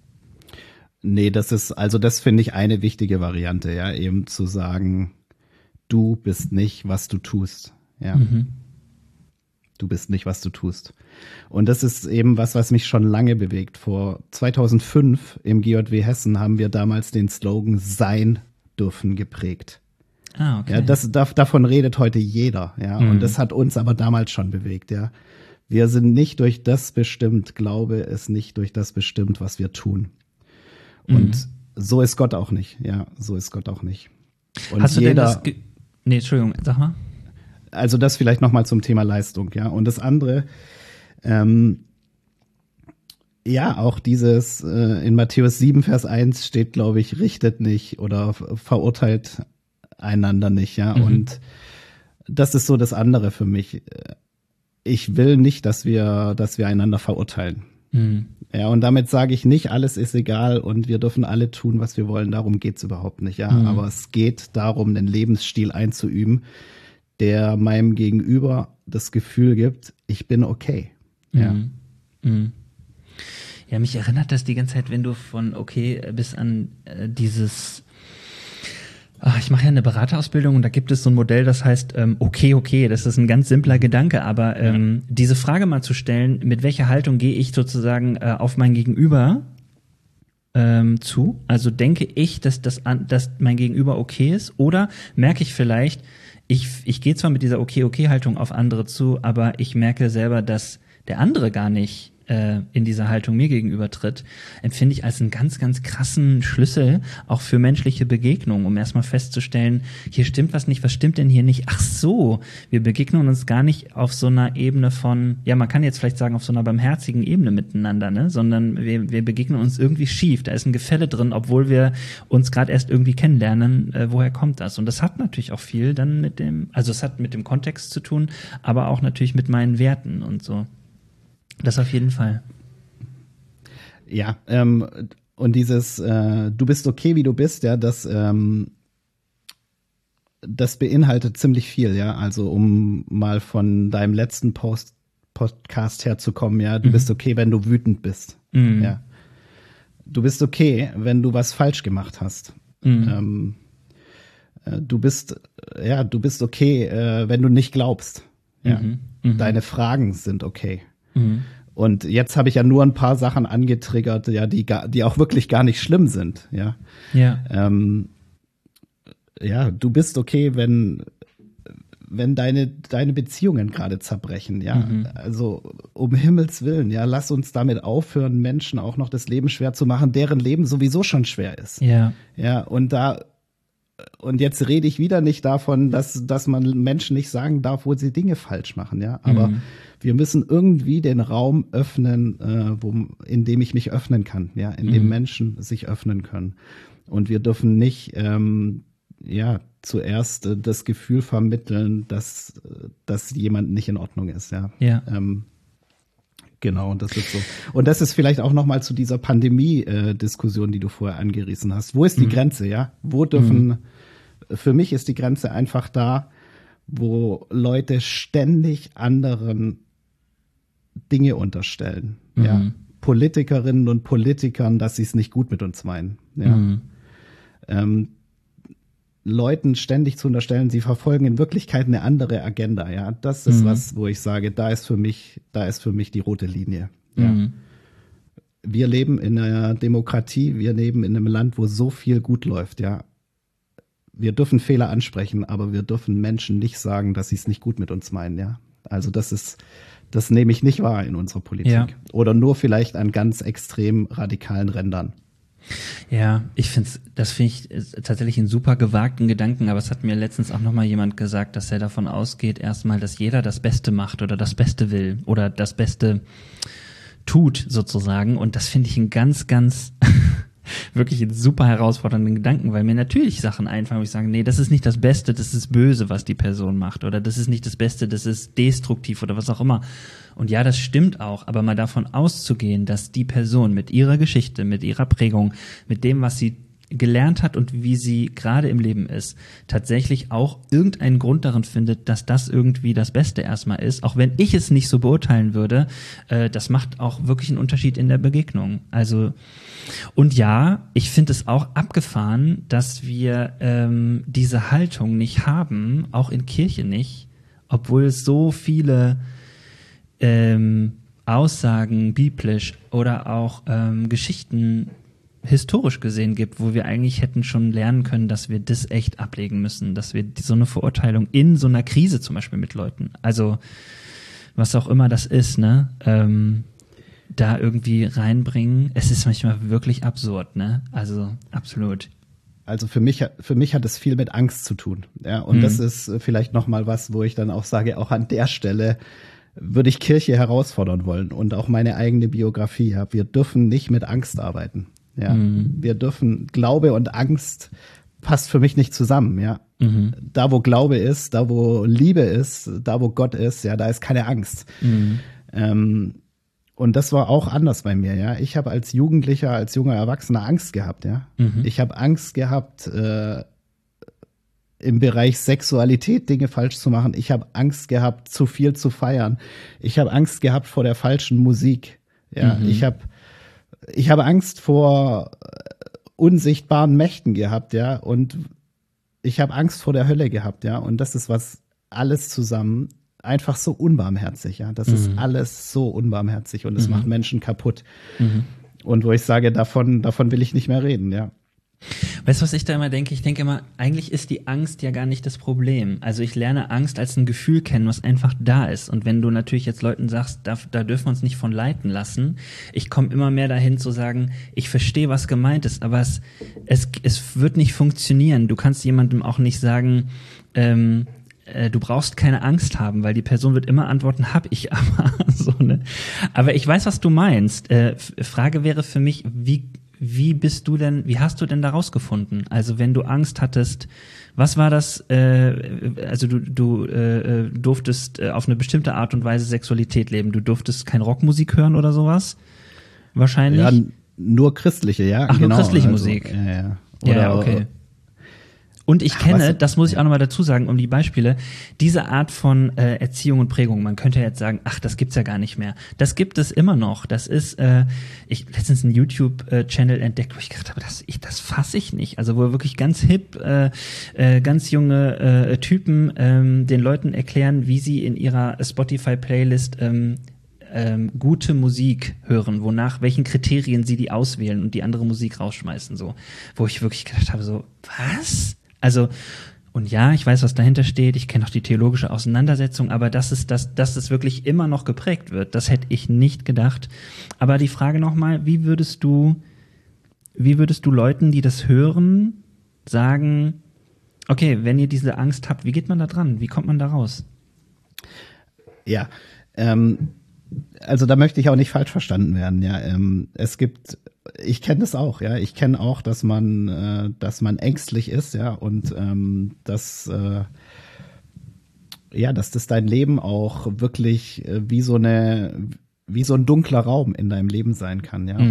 Nee, das finde ich eine wichtige Variante, ja, eben zu sagen, du bist nicht, was du tust, ja. Du bist nicht, was du tust. Und das ist eben was mich schon lange bewegt. Vor 2005 im GJW Hessen haben wir damals den Slogan Sein dürfen geprägt. Ah, okay. Ja, davon redet heute jeder, ja. Und das hat uns aber damals schon bewegt, ja. Wir sind nicht durch das bestimmt, glaube es nicht durch das bestimmt, was wir tun. Und so ist Gott auch nicht. Ja, so ist Gott auch nicht. Und hast du denn das Entschuldigung, sag mal. Also das vielleicht nochmal zum Thema Leistung, ja. Und das andere, auch dieses, in Matthäus 7, Vers 1 steht, glaube ich, richtet nicht oder verurteilt einander nicht, ja. Und das ist so das andere für mich. Ich will nicht, dass wir einander verurteilen. Ja, und damit sage ich nicht, alles ist egal und wir dürfen alle tun, was wir wollen. Darum geht's überhaupt nicht, ja. Aber es geht darum, den Lebensstil einzuüben, der meinem Gegenüber das Gefühl gibt, ich bin okay. Ja. Ja, mich erinnert das die ganze Zeit, wenn du von okay bis an dieses ich mache ja eine Beraterausbildung und da gibt es so ein Modell, das heißt okay, das ist ein ganz simpler Gedanke, aber diese Frage mal zu stellen, mit welcher Haltung gehe ich sozusagen auf mein Gegenüber zu? Also denke ich, dass mein Gegenüber okay ist? Oder merke ich vielleicht, ich gehe zwar mit dieser Okay-Haltung auf andere zu, aber ich merke selber, dass der andere gar nicht in dieser Haltung mir gegenüber tritt, empfinde ich als einen ganz, ganz krassen Schlüssel auch für menschliche Begegnungen, um erstmal festzustellen, hier stimmt was nicht, was stimmt denn hier nicht? Ach so, wir begegnen uns gar nicht auf so einer Ebene von, ja, man kann jetzt vielleicht sagen, auf so einer barmherzigen Ebene miteinander, ne, sondern wir begegnen uns irgendwie schief, da ist ein Gefälle drin, obwohl wir uns gerade erst irgendwie kennenlernen, woher kommt das? Und das hat natürlich auch viel dann es hat mit dem Kontext zu tun, aber auch natürlich mit meinen Werten und so. Das auf jeden Fall. Ja, und dieses du bist okay, wie du bist, ja, das beinhaltet ziemlich viel, ja. Also um mal von deinem letzten Podcast herzukommen, ja, du bist okay, wenn du wütend bist. Ja. Du bist okay, wenn du was falsch gemacht hast. Du bist okay, wenn du nicht glaubst. Ja. Deine Fragen sind okay. Und jetzt habe ich ja nur ein paar Sachen angetriggert, ja, die auch wirklich gar nicht schlimm sind, ja. Ja. Du bist okay, wenn deine Beziehungen gerade zerbrechen, ja. Also um Himmels Willen, ja, lass uns damit aufhören, Menschen auch noch das Leben schwer zu machen, deren Leben sowieso schon schwer ist. Ja. Ja, und jetzt rede ich wieder nicht davon, dass man Menschen nicht sagen darf, wo sie Dinge falsch machen, ja. Aber wir müssen irgendwie den Raum öffnen, in dem ich mich öffnen kann, ja, in dem Menschen sich öffnen können. Und wir dürfen nicht, zuerst das Gefühl vermitteln, dass jemand nicht in Ordnung ist, ja. Ja. Genau, und das ist so. Und das ist vielleicht auch nochmal zu dieser Pandemie-Diskussion, die du vorher angerissen hast. Wo ist die Grenze, ja? Für mich ist die Grenze einfach da, wo Leute ständig anderen Dinge unterstellen, ja. Politikerinnen und Politikern, dass sie es nicht gut mit uns meinen, ja. Leuten ständig zu unterstellen, sie verfolgen in Wirklichkeit eine andere Agenda, ja. Das ist was, wo ich sage, da ist für mich die rote Linie, ja. Wir leben in einer Demokratie, wir leben in einem Land, wo so viel gut läuft, ja. Wir dürfen Fehler ansprechen, aber wir dürfen Menschen nicht sagen, dass sie es nicht gut mit uns meinen, ja. Also das nehme ich nicht wahr in unserer Politik. Ja. Oder nur vielleicht an ganz extrem radikalen Rändern. Ja, das finde ich tatsächlich einen super gewagten Gedanken, aber es hat mir letztens auch nochmal jemand gesagt, dass er davon ausgeht, erstmal, dass jeder das Beste macht oder das Beste will oder das Beste tut sozusagen, und das finde ich einen ganz, ganz wirklich einen super herausfordernden Gedanken, weil mir natürlich Sachen einfallen, wo ich sage, nee, das ist nicht das Beste, das ist böse, was die Person macht, oder das ist nicht das Beste, das ist destruktiv oder was auch immer. Und ja, das stimmt auch, aber mal davon auszugehen, dass die Person mit ihrer Geschichte, mit ihrer Prägung, mit dem, was sie gelernt hat und wie sie gerade im Leben ist, tatsächlich auch irgendeinen Grund darin findet, dass das irgendwie das Beste erstmal ist, auch wenn ich es nicht so beurteilen würde, das macht auch wirklich einen Unterschied in der Begegnung. Also, und ja, ich finde es auch abgefahren, dass wir diese Haltung nicht haben, auch in Kirche nicht, obwohl es so viele Aussagen biblisch oder auch Geschichten historisch gesehen gibt, wo wir eigentlich hätten schon lernen können, dass wir das echt ablegen müssen, dass wir so eine Verurteilung in so einer Krise zum Beispiel mit Leuten, also was auch immer das ist, ne, da irgendwie reinbringen. Es ist manchmal wirklich absurd, ne, also absolut. Also für mich hat es viel mit Angst zu tun, ja, und das ist vielleicht nochmal was, wo ich dann auch sage, auch an der Stelle würde ich Kirche herausfordern wollen und auch meine eigene Biografie, ja, wir dürfen nicht mit Angst arbeiten. Ja, wir dürfen, Glaube und Angst passt für mich nicht zusammen, ja. Da, wo Glaube ist, da, wo Liebe ist, da, wo Gott ist, ja, da ist keine Angst. Und das war auch anders bei mir, ja. Ich habe als Jugendlicher, als junger Erwachsener Angst gehabt, ja. Ich habe Angst gehabt, im Bereich Sexualität Dinge falsch zu machen. Ich habe Angst gehabt, zu viel zu feiern. Ich habe Angst gehabt vor der falschen Musik, ja. Ich habe Angst vor unsichtbaren Mächten gehabt, ja, und ich habe Angst vor der Hölle gehabt, ja, und das ist was alles zusammen einfach so unbarmherzig, ja, das ist alles so unbarmherzig und es macht Menschen kaputt. Und wo ich sage, davon will ich nicht mehr reden, ja. Weißt du, was ich da immer denke? Ich denke immer, eigentlich ist die Angst ja gar nicht das Problem. Also ich lerne Angst als ein Gefühl kennen, was einfach da ist. Und wenn du natürlich jetzt Leuten sagst, da dürfen wir uns nicht von leiten lassen, ich komme immer mehr dahin zu sagen, ich verstehe, was gemeint ist, aber es wird nicht funktionieren. Du kannst jemandem auch nicht sagen, du brauchst keine Angst haben, weil die Person wird immer antworten, hab ich aber. So, ne? Aber ich weiß, was du meinst. Frage wäre für mich, wie hast du denn da rausgefunden? Also wenn du Angst hattest, was war das, also du durftest auf eine bestimmte Art und Weise Sexualität leben, du durftest kein Rockmusik hören oder sowas? Wahrscheinlich? Ja, nur christliche, ja. Ach, genau, nur christliche also, Musik. Ja. Oder, ja, okay. Und ich kenne, das muss ich auch nochmal dazu sagen, um die Beispiele, diese Art von Erziehung und Prägung, man könnte jetzt sagen, ach, das gibt's ja gar nicht mehr. Das gibt es immer noch. Das ist, ich letztens einen YouTube-Channel entdeckt, wo ich gedacht habe, das fasse ich nicht. Also wo wirklich ganz hip, ganz junge Typen den Leuten erklären, wie sie in ihrer Spotify-Playlist gute Musik hören, welchen Kriterien sie die auswählen und die andere Musik rausschmeißen, so. Wo ich wirklich gedacht habe, so, was? Also, und ja, ich weiß, was dahinter steht, ich kenne auch die theologische Auseinandersetzung, aber dass es wirklich immer noch geprägt wird, das hätte ich nicht gedacht. Aber die Frage nochmal, wie würdest du Leuten, die das hören, sagen, okay, wenn ihr diese Angst habt, wie geht man da dran? Wie kommt man da raus? Ja, also da möchte ich auch nicht falsch verstanden werden, ja. Ich kenne das auch, ja. Ich kenne auch, dass man ängstlich ist, ja, und dass das dein Leben auch wirklich wie so ein dunkler Raum in deinem Leben sein kann, ja.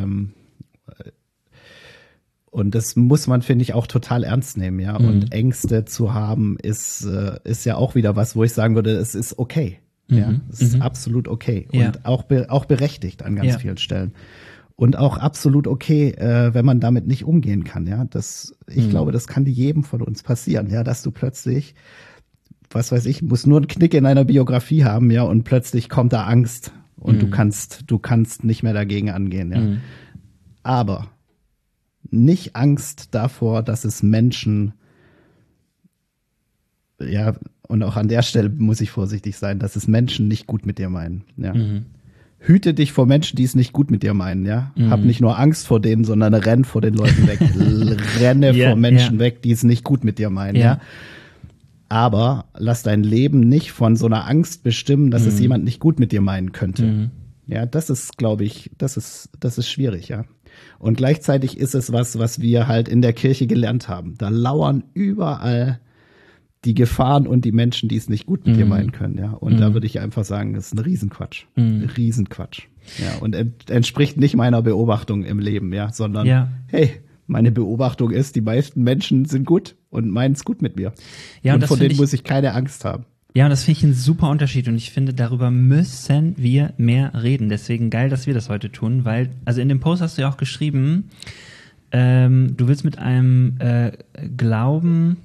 Und das muss man, finde ich, auch total ernst nehmen, ja. Und Ängste zu haben ist ja auch wieder was, wo ich sagen würde, es ist okay. Ja, es ist absolut okay und auch berechtigt an ganz vielen Stellen und auch absolut okay, wenn man damit nicht umgehen kann. Ja, ich glaube, das kann jedem von uns passieren. Ja, dass du plötzlich, was weiß ich, musst nur einen Knick in einer Biografie haben, ja, und plötzlich kommt da Angst und du kannst nicht mehr dagegen angehen. Ja, aber nicht Angst davor, dass es Menschen, ja. Und auch an der Stelle muss ich vorsichtig sein, dass es Menschen nicht gut mit dir meinen. Ja. Hüte dich vor Menschen, die es nicht gut mit dir meinen. Ja. Hab nicht nur Angst vor denen, sondern renn vor den Leuten weg. Renne vor Menschen weg, die es nicht gut mit dir meinen. Ja. Aber lass dein Leben nicht von so einer Angst bestimmen, dass es jemand nicht gut mit dir meinen könnte. Ja, das ist, glaube ich, das ist schwierig, ja. Und gleichzeitig ist es was wir halt in der Kirche gelernt haben. Da lauern überall die Gefahren und die Menschen, die es nicht gut mit dir meinen können, ja. Und da würde ich einfach sagen, das ist ein Riesenquatsch. Riesenquatsch. Ja, und entspricht nicht meiner Beobachtung im Leben, ja, sondern hey, meine Beobachtung ist, die meisten Menschen sind gut und meinen es gut mit mir. Ja, und vor denen muss ich keine Angst haben. Ja, und das finde ich ein super Unterschied und ich finde, darüber müssen wir mehr reden. Deswegen geil, dass wir das heute tun, weil, also in dem Post hast du ja auch geschrieben, du willst mit einem Glauben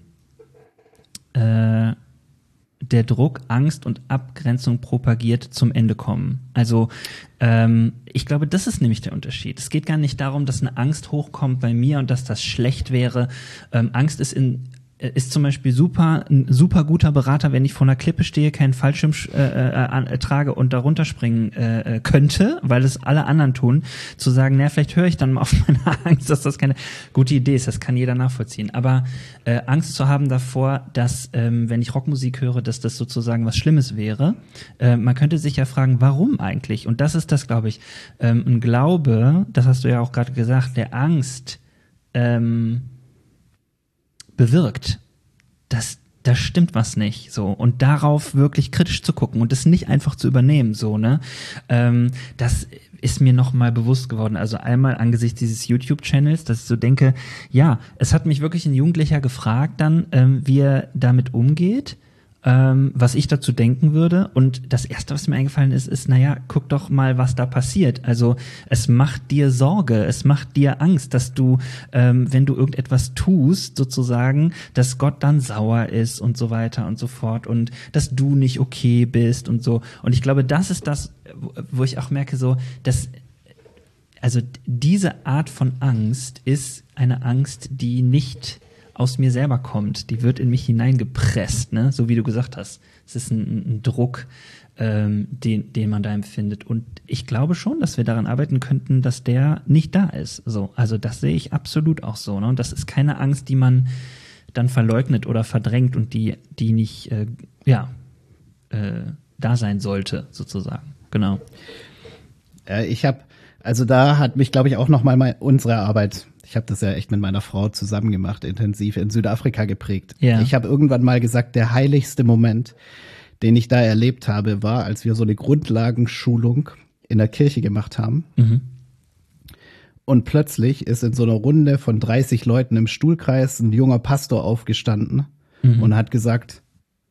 der Druck, Angst und Abgrenzung propagiert, zum Ende kommen. Also ich glaube, das ist nämlich der Unterschied. Es geht gar nicht darum, dass eine Angst hochkommt bei mir und dass das schlecht wäre. Angst ist zum Beispiel ein super guter Berater, wenn ich vor einer Klippe stehe, keinen Fallschirm trage und da runterspringen könnte, weil es alle anderen tun, zu sagen, vielleicht höre ich dann mal auf meine Angst, dass das keine gute Idee ist, das kann jeder nachvollziehen. Aber Angst zu haben davor, dass, wenn ich Rockmusik höre, dass das sozusagen was Schlimmes wäre, man könnte sich ja fragen, warum eigentlich? Und das ist das, glaube ich, ein Glaube, das hast du ja auch gerade gesagt, der Angst bewirkt, dass da stimmt was nicht, so, und darauf wirklich kritisch zu gucken und das nicht einfach zu übernehmen, so, ne, das ist mir noch mal bewusst geworden, also einmal angesichts dieses YouTube-Channels, dass ich so denke, ja, es hat mich wirklich ein Jugendlicher gefragt dann, wie er damit umgeht, was ich dazu denken würde, und das Erste, was mir eingefallen ist, guck doch mal, was da passiert. Also es macht dir Sorge, es macht dir Angst, dass du, wenn du irgendetwas tust, sozusagen, dass Gott dann sauer ist und so weiter und so fort und dass du nicht okay bist und so. Und ich glaube, das ist das, wo ich auch merke, so, dass also diese Art von Angst ist eine Angst, die nicht aus mir selber kommt. Die wird in mich hineingepresst, ne? So wie du gesagt hast. Es ist ein Druck, den man da empfindet. Und ich glaube schon, dass wir daran arbeiten könnten, dass der nicht da ist. So, also das sehe ich absolut auch so. Ne? Und das ist keine Angst, die man dann verleugnet oder verdrängt und die nicht da sein sollte, sozusagen. Genau. Da hat mich, glaube ich, auch nochmal unsere Arbeit, ich habe das ja echt mit meiner Frau zusammen gemacht, intensiv in Südafrika geprägt. Ja. Ich habe irgendwann mal gesagt, der heiligste Moment, den ich da erlebt habe, war, als wir so eine Grundlagenschulung in der Kirche gemacht haben. Mhm. Und plötzlich ist in so einer Runde von 30 Leuten im Stuhlkreis ein junger Pastor aufgestanden und hat gesagt,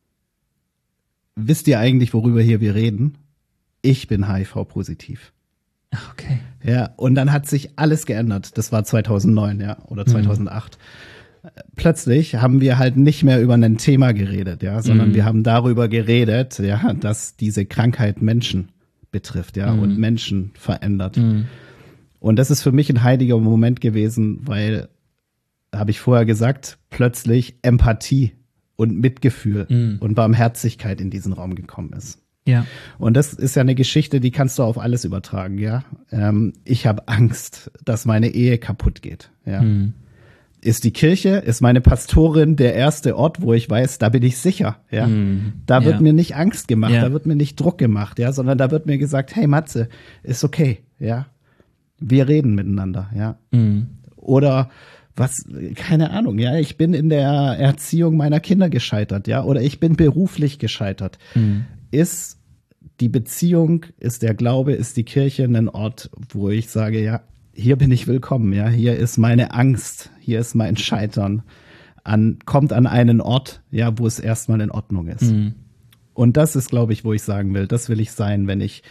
wisst ihr eigentlich, worüber hier wir reden? Ich bin HIV-positiv. Okay. Ja, und dann hat sich alles geändert. Das war 2009, ja, oder 2008. Plötzlich haben wir halt nicht mehr über ein Thema geredet, ja, sondern wir haben darüber geredet, ja, dass diese Krankheit Menschen betrifft, ja, und Menschen verändert. Und das ist für mich ein heiliger Moment gewesen, weil, habe ich vorher gesagt, plötzlich Empathie und Mitgefühl und Barmherzigkeit in diesen Raum gekommen ist. Ja. Und das ist ja eine Geschichte, die kannst du auf alles übertragen, ja. Ich habe Angst, dass meine Ehe kaputt geht, ja. Ist die Kirche, ist meine Pastorin der erste Ort, wo ich weiß, da bin ich sicher, ja. Da wird mir nicht Angst gemacht, da wird mir nicht Druck gemacht, ja, sondern da wird mir gesagt, hey Matze, ist okay, ja. Wir reden miteinander, ja. Oder was, keine Ahnung, ja, ich bin in der Erziehung meiner Kinder gescheitert, ja, oder ich bin beruflich gescheitert. Ist die Beziehung, ist der Glaube, ist die Kirche ein Ort, wo ich sage, ja, hier bin ich willkommen, ja, hier ist meine Angst, hier ist mein Scheitern, kommt an einen Ort, ja, wo es erstmal in Ordnung ist. Und das ist, glaube ich, wo ich sagen will, das will ich sein, wenn ich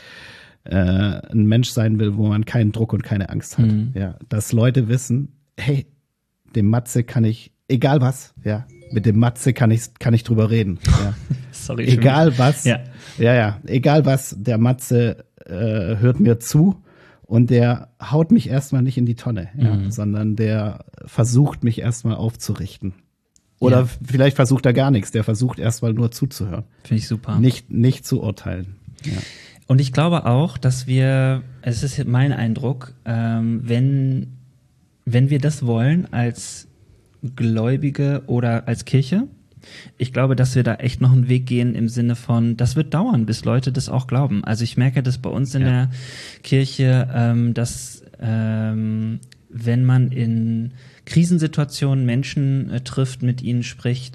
ein Mensch sein will, wo man keinen Druck und keine Angst hat. Ja, dass Leute wissen, hey, dem Matze kann ich, egal was, ja, mit dem Matze kann ich drüber reden. Ja. Sorry. Egal was, egal was, der Matze hört mir zu und der haut mich erstmal nicht in die Tonne, sondern der versucht mich erstmal aufzurichten. Oder vielleicht versucht er gar nichts, der versucht erstmal nur zuzuhören. Finde ich super. Nicht zu urteilen. Ja. Und ich glaube auch, dass es ist mein Eindruck, wenn wir das wollen als Gläubige oder als Kirche, ich glaube, dass wir da echt noch einen Weg gehen im Sinne von, das wird dauern, bis Leute das auch glauben. Also ich merke das bei uns in der Kirche, dass wenn man in Krisensituationen Menschen trifft, mit ihnen spricht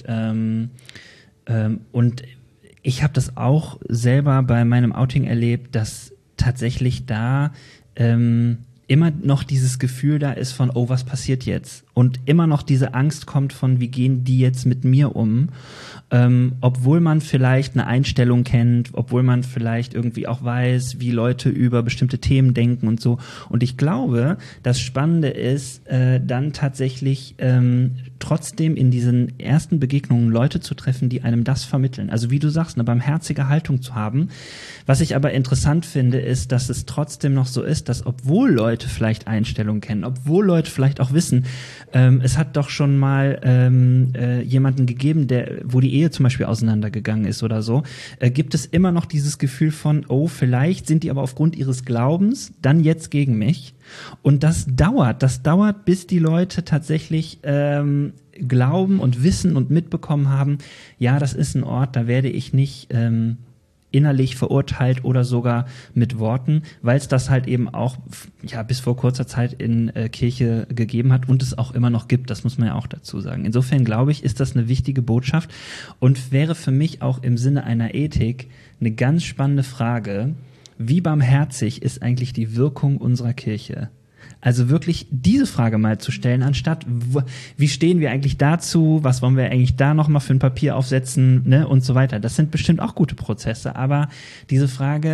und ich habe das auch selber bei meinem Outing erlebt, dass tatsächlich da immer noch dieses Gefühl da ist von, oh, was passiert jetzt? Und immer noch diese Angst kommt von, wie gehen die jetzt mit mir um? Obwohl man vielleicht eine Einstellung kennt, obwohl man vielleicht irgendwie auch weiß, wie Leute über bestimmte Themen denken und so. Und ich glaube, das Spannende ist, dann tatsächlich trotzdem in diesen ersten Begegnungen Leute zu treffen, die einem das vermitteln. Also wie du sagst, eine barmherzige Haltung zu haben. Was ich aber interessant finde, ist, dass es trotzdem noch so ist, dass obwohl Leute vielleicht Einstellungen kennen, obwohl Leute vielleicht auch wissen, es hat doch schon mal jemanden gegeben, wo die Ehe zum Beispiel auseinandergegangen ist oder so, gibt es immer noch dieses Gefühl von, oh, vielleicht sind die aber aufgrund ihres Glaubens dann jetzt gegen mich. Und das dauert, bis die Leute tatsächlich glauben und wissen und mitbekommen haben, ja, das ist ein Ort, da werde ich nicht innerlich verurteilt oder sogar mit Worten, weil es das halt eben auch bis vor kurzer Zeit in Kirche gegeben hat und es auch immer noch gibt, das muss man ja auch dazu sagen. Insofern glaube ich, ist das eine wichtige Botschaft und wäre für mich auch im Sinne einer Ethik eine ganz spannende Frage, wie barmherzig ist eigentlich die Wirkung unserer Kirche? Also wirklich diese Frage mal zu stellen, anstatt wie stehen wir eigentlich dazu, was wollen wir eigentlich da nochmal für ein Papier aufsetzen, ne, und so weiter. Das sind bestimmt auch gute Prozesse, aber diese Frage,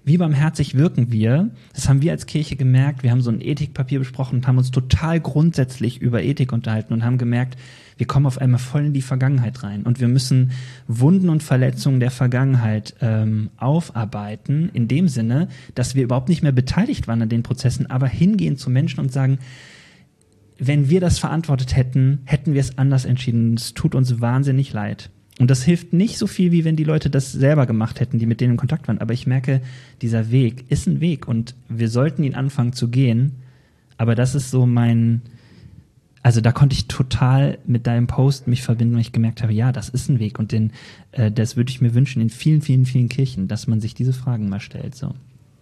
wie barmherzig wirken wir? Das haben wir als Kirche gemerkt. Wir haben so ein Ethikpapier besprochen und haben uns total grundsätzlich über Ethik unterhalten und haben gemerkt, wir kommen auf einmal voll in die Vergangenheit rein und wir müssen Wunden und Verletzungen der Vergangenheit aufarbeiten, in dem Sinne, dass wir überhaupt nicht mehr beteiligt waren an den Prozessen, aber hingehen zu Menschen und sagen, wenn wir das verantwortet hätten, hätten wir es anders entschieden. Es tut uns wahnsinnig leid. Und das hilft nicht so viel, wie wenn die Leute das selber gemacht hätten, die mit denen in Kontakt waren. Aber ich merke, dieser Weg ist ein Weg und wir sollten ihn anfangen zu gehen. Aber das ist so also da konnte ich total mit deinem Post mich verbinden, weil ich gemerkt habe, ja, das ist ein Weg. Und das würde ich mir wünschen in vielen, vielen, vielen Kirchen, dass man sich diese Fragen mal stellt. So.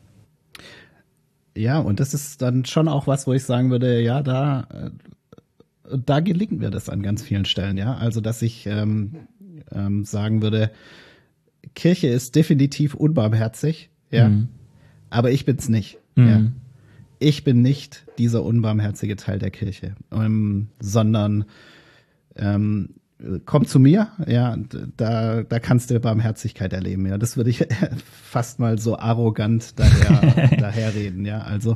Ja, und das ist dann schon auch was, wo ich sagen würde, ja, da gelingt mir das an ganz vielen Stellen, ja. Also, dass ich sagen würde, Kirche ist definitiv unbarmherzig, ja, aber ich bin's nicht, ja. Ich bin nicht dieser unbarmherzige Teil der Kirche, sondern komm zu mir, ja, da kannst du Barmherzigkeit erleben, ja. Das würde ich fast mal so arrogant daherreden, ja. Also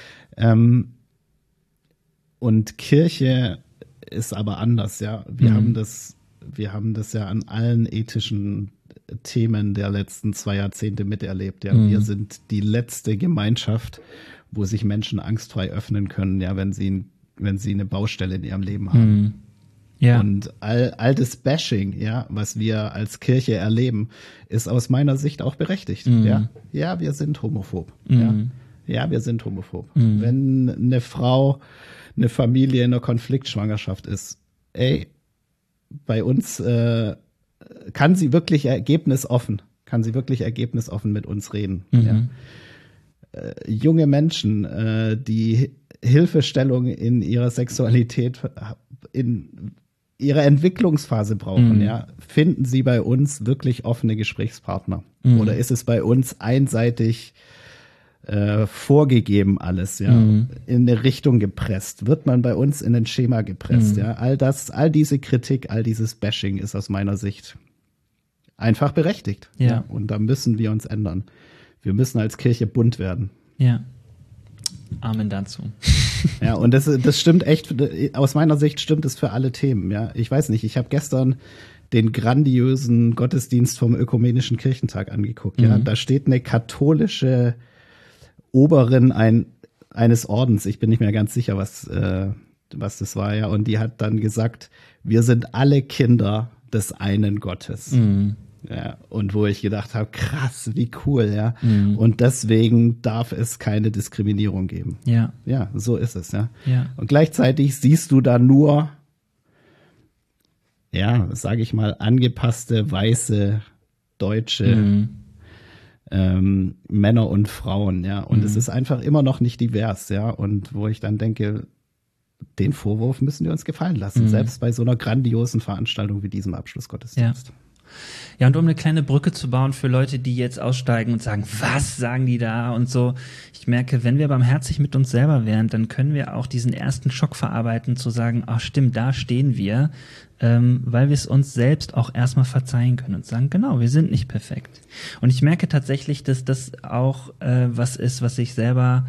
und Kirche ist aber anders, ja. Wir haben das ja an allen ethischen Themen der letzten 2 Jahrzehnte miterlebt, ja. Wir sind die letzte Gemeinschaft, wo sich Menschen angstfrei öffnen können, ja, wenn sie eine Baustelle in ihrem Leben haben. Ja. Und all das Bashing, ja, was wir als Kirche erleben, ist aus meiner Sicht auch berechtigt. Ja, wir sind homophob. Ja, wir sind homophob. Wenn eine Frau, eine Familie in einer Konfliktschwangerschaft ist, bei uns kann sie wirklich ergebnisoffen mit uns reden. Ja. Junge Menschen, die Hilfestellung in ihrer Sexualität, in ihrer Entwicklungsphase brauchen, ja, finden sie bei uns wirklich offene Gesprächspartner? Oder ist es bei uns einseitig vorgegeben alles, ja, in eine Richtung gepresst? Wird man bei uns in ein Schema gepresst, ja? All diese Kritik, all dieses Bashing ist aus meiner Sicht einfach berechtigt. Ja. Und da müssen wir uns ändern. Wir müssen als Kirche bunt werden. Ja. Amen dazu. Ja, und das stimmt echt, aus meiner Sicht stimmt es für alle Themen, ja. Ich weiß nicht, ich habe gestern den grandiosen Gottesdienst vom Ökumenischen Kirchentag angeguckt, ja. Da steht eine katholische Oberin eines Ordens, ich bin nicht mehr ganz sicher, was das war, ja, und die hat dann gesagt, wir sind alle Kinder des einen Gottes. Ja, und wo ich gedacht habe, krass, wie cool, ja. Und deswegen darf es keine Diskriminierung geben. Ja. Ja, so ist es, ja. Ja. Und gleichzeitig siehst du da nur, ja, sage ich mal, angepasste, weiße, deutsche Männer und Frauen, ja. Und es ist einfach immer noch nicht divers, ja. Und wo ich dann denke, den Vorwurf müssen wir uns gefallen lassen, selbst bei so einer grandiosen Veranstaltung wie diesem Abschlussgottesdienst. Ja. Ja, und um eine kleine Brücke zu bauen für Leute, die jetzt aussteigen und sagen, was sagen die da und so. Ich merke, wenn wir barmherzig mit uns selber wären, dann können wir auch diesen ersten Schock verarbeiten, zu sagen, ach stimmt, da stehen wir, weil wir es uns selbst auch erstmal verzeihen können und sagen, genau, wir sind nicht perfekt. Und ich merke tatsächlich, dass das auch was ist, was ich selber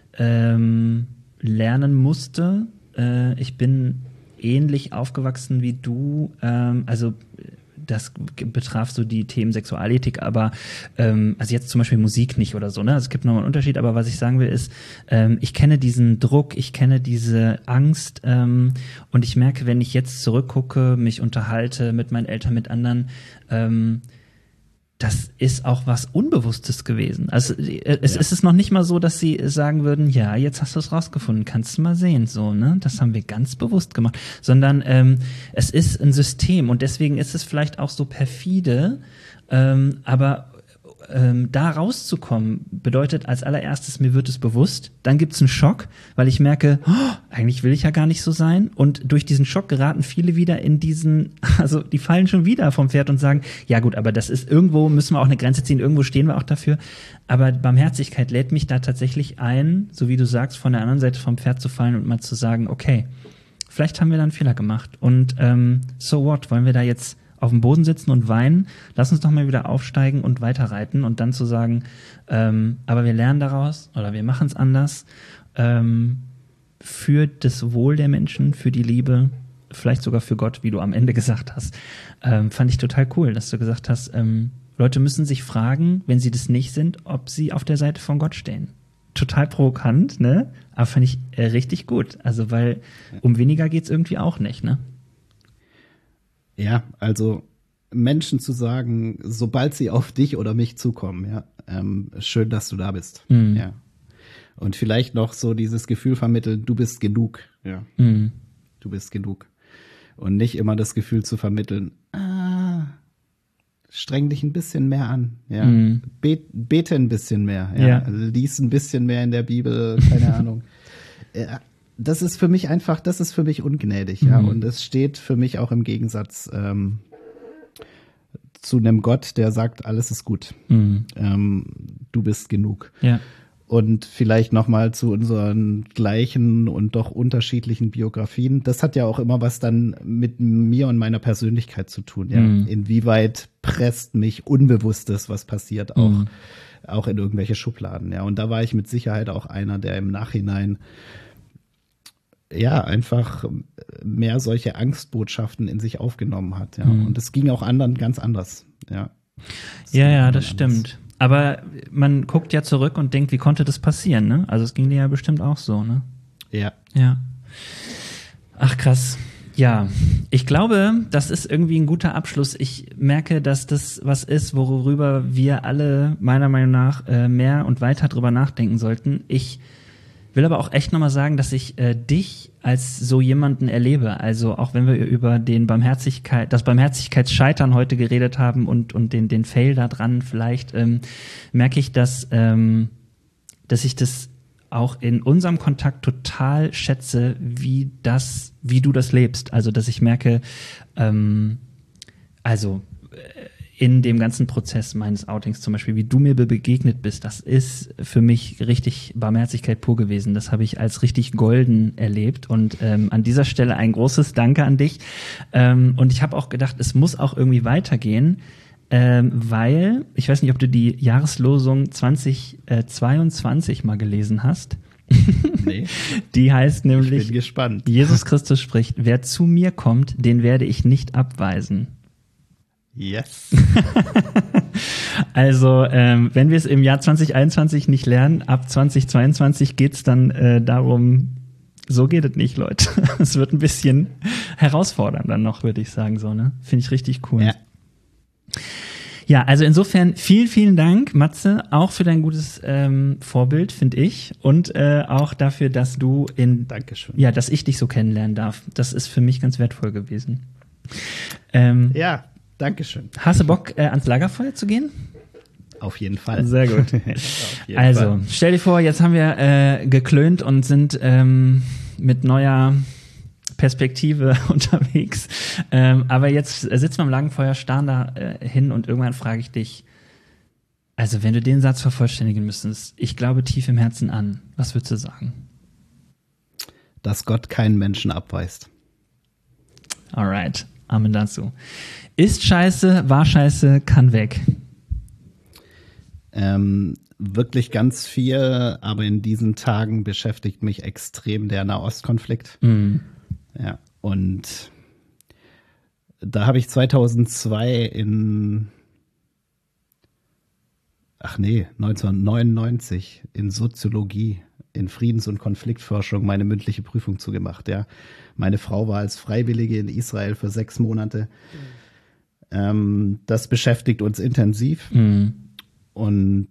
lernen musste. Ich bin ähnlich aufgewachsen wie du, also das betraf so die Themen Sexualethik, aber also jetzt zum Beispiel Musik nicht oder so, ne? Also es gibt nochmal einen Unterschied, aber was ich sagen will ist, ich kenne diesen Druck, ich kenne diese Angst und ich merke, wenn ich jetzt zurückgucke, mich unterhalte mit meinen Eltern, mit anderen, das ist auch was Unbewusstes gewesen. Also es ist noch nicht mal so, dass sie sagen würden, ja, jetzt hast du es rausgefunden, kannst du mal sehen, so, ne? Das haben wir ganz bewusst gemacht. Sondern es ist ein System und deswegen ist es vielleicht auch so perfide, aber da rauszukommen bedeutet als allererstes, mir wird es bewusst, dann gibt's einen Schock, weil ich merke, oh, eigentlich will ich ja gar nicht so sein und durch diesen Schock geraten viele wieder in also die fallen schon wieder vom Pferd und sagen, ja gut, aber das ist irgendwo, müssen wir auch eine Grenze ziehen, irgendwo stehen wir auch dafür, aber Barmherzigkeit lädt mich da tatsächlich ein, so wie du sagst, von der anderen Seite vom Pferd zu fallen und mal zu sagen, okay, vielleicht haben wir da einen Fehler gemacht und so what, wollen wir da jetzt auf dem Boden sitzen und weinen, lass uns doch mal wieder aufsteigen und weiterreiten und dann zu sagen, aber wir lernen daraus oder wir machen es anders, für das Wohl der Menschen, für die Liebe, vielleicht sogar für Gott, wie du am Ende gesagt hast. Fand ich total cool, dass du gesagt hast, Leute müssen sich fragen, wenn sie das nicht sind, ob sie auf der Seite von Gott stehen. Total provokant, ne? Aber fand ich richtig gut. Also, weil um weniger geht's irgendwie auch nicht, ne? Ja, also Menschen zu sagen, sobald sie auf dich oder mich zukommen, ja, schön, dass du da bist. Mhm. Ja. Und vielleicht noch so dieses Gefühl vermitteln, du bist genug. Ja. Mhm. Du bist genug. Und nicht immer das Gefühl zu vermitteln, streng dich ein bisschen mehr an. Ja. Mhm. Bete ein bisschen mehr. Ja. Lies ein bisschen mehr in der Bibel, keine Ahnung. Das ist für mich ungnädig. Ja. Und es steht für mich auch im Gegensatz zu einem Gott, der sagt, alles ist gut. Du bist genug. Ja. Und vielleicht nochmal zu unseren gleichen und doch unterschiedlichen Biografien. Das hat ja auch immer was dann mit mir und meiner Persönlichkeit zu tun. Ja. Inwieweit presst mich Unbewusstes, was passiert, auch in irgendwelche Schubladen. Ja. Und da war ich mit Sicherheit auch einer, der im Nachhinein ja einfach mehr solche Angstbotschaften in sich aufgenommen hat. Ja. Und es ging auch anderen ganz anders. Ja, Das stimmt. Aber man guckt ja zurück und denkt, wie konnte das passieren, ne? Also es ging dir ja bestimmt auch so, ne? Ja. Ja. Ach, krass. Ja, ich glaube, das ist irgendwie ein guter Abschluss. Ich merke, dass das was ist, worüber wir alle meiner Meinung nach mehr und weiter drüber nachdenken sollten. Ich will aber auch echt nochmal sagen, dass ich dich als so jemanden erlebe. Also auch wenn wir über das Barmherzigkeitsscheitern heute geredet haben und den Fail da dran vielleicht, merke ich, dass ich das auch in unserem Kontakt total schätze, wie du das lebst. Also dass ich merke, in dem ganzen Prozess meines Outings zum Beispiel, wie du mir begegnet bist, das ist für mich richtig Barmherzigkeit pur gewesen. Das habe ich als richtig golden erlebt und an dieser Stelle ein großes Danke an dich. Und ich habe auch gedacht, es muss auch irgendwie weitergehen, weil, ich weiß nicht, ob du die Jahreslosung 2022 mal gelesen hast. Nee. Die heißt nämlich, ich bin gespannt. Jesus Christus spricht, wer zu mir kommt, den werde ich nicht abweisen. Yes. Also, wenn wir es im Jahr 2021 nicht lernen, ab 2022 geht's dann darum, so geht es nicht, Leute. Es wird ein bisschen herausfordernd dann noch, würde ich sagen, so, ne? Finde ich richtig cool. Ja. Ja, also insofern vielen, vielen Dank, Matze, auch für dein gutes Vorbild, finde ich. Und auch dafür, dass Dankeschön. Ja, dass ich dich so kennenlernen darf. Das ist für mich ganz wertvoll gewesen. Ja. Dankeschön. Hast du Bock, ans Lagerfeuer zu gehen? Auf jeden Fall. Sehr gut. Also, stell dir vor, jetzt haben wir geklönt und sind mit neuer Perspektive unterwegs. Aber jetzt sitzen wir am Lagerfeuer, starren da hin und irgendwann frage ich dich, also wenn du den Satz vervollständigen müsstest, ich glaube tief im Herzen an, was würdest du sagen? Dass Gott keinen Menschen abweist. Alright, Amen dazu. Ist scheiße, war scheiße, kann weg. Wirklich ganz viel, aber in diesen Tagen beschäftigt mich extrem der Nahostkonflikt. Ja, und da habe ich 2002 1999 in Soziologie, in Friedens- und Konfliktforschung meine mündliche Prüfung zugemacht. Ja, meine Frau war als Freiwillige in Israel für 6 Monate. Das beschäftigt uns intensiv und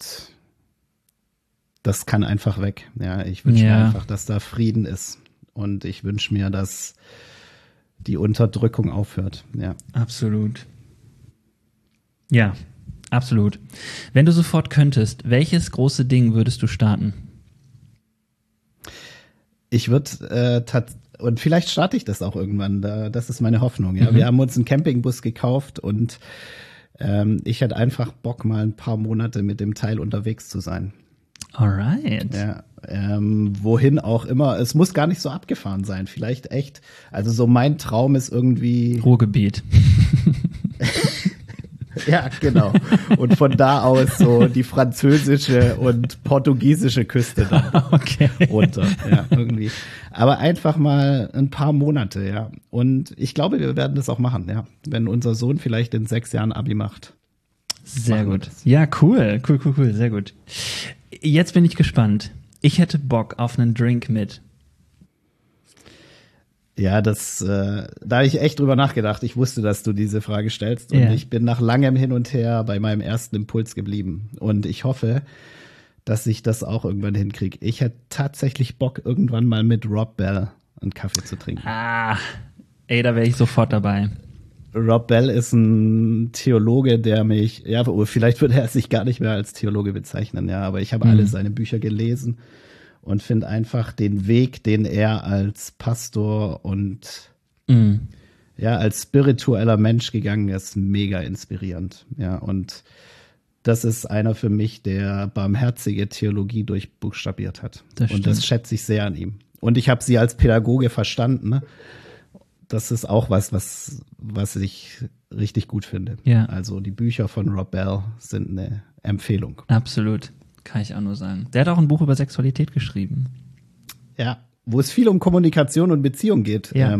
das kann einfach weg. Ja, ich wünsche mir einfach, dass da Frieden ist und ich wünsche mir, dass die Unterdrückung aufhört. Ja, absolut. Ja, absolut. Wenn du sofort könntest, welches große Ding würdest du starten? Ich würde und vielleicht starte ich das auch irgendwann. Das ist meine Hoffnung. Ja, wir haben uns einen Campingbus gekauft und ich hätte einfach Bock, mal ein paar Monate mit dem Teil unterwegs zu sein. Alright. Ja, wohin auch immer. Es muss gar nicht so abgefahren sein. Vielleicht echt. Also so mein Traum ist irgendwie Ruhrgebiet. Ja, genau. Und von da aus so die französische und portugiesische Küste dann runter. Ja, irgendwie. Aber einfach mal ein paar Monate, ja. Und ich glaube, wir werden das auch machen, ja. Wenn unser Sohn vielleicht in 6 Jahren Abi macht. Sehr gut. Ja, cool, sehr gut. Jetzt bin ich gespannt. Ich hätte Bock auf einen Drink mit. Ja, da habe ich echt drüber nachgedacht. Ich wusste, dass du diese Frage stellst und ich bin nach langem Hin und Her bei meinem ersten Impuls geblieben. Und ich hoffe, dass ich das auch irgendwann hinkriege. Ich hätte tatsächlich Bock, irgendwann mal mit Rob Bell einen Kaffee zu trinken. Da wäre ich sofort dabei. Rob Bell ist ein Theologe, der mich, ja, vielleicht würde er sich gar nicht mehr als Theologe bezeichnen, ja, aber ich habe alle seine Bücher gelesen und finde einfach den Weg, den er als Pastor und ja, als spiritueller Mensch gegangen ist, mega inspirierend, ja, und das ist einer für mich, der barmherzige Theologie durchbuchstabiert hat. Und das schätze ich sehr an ihm. Und ich habe sie als Pädagoge verstanden, ne? Das ist auch was ich richtig gut finde. Ja. Also die Bücher von Rob Bell sind eine Empfehlung. Absolut, kann ich auch nur sagen. Der hat auch ein Buch über Sexualität geschrieben. Ja, wo es viel um Kommunikation und Beziehung geht. Ja.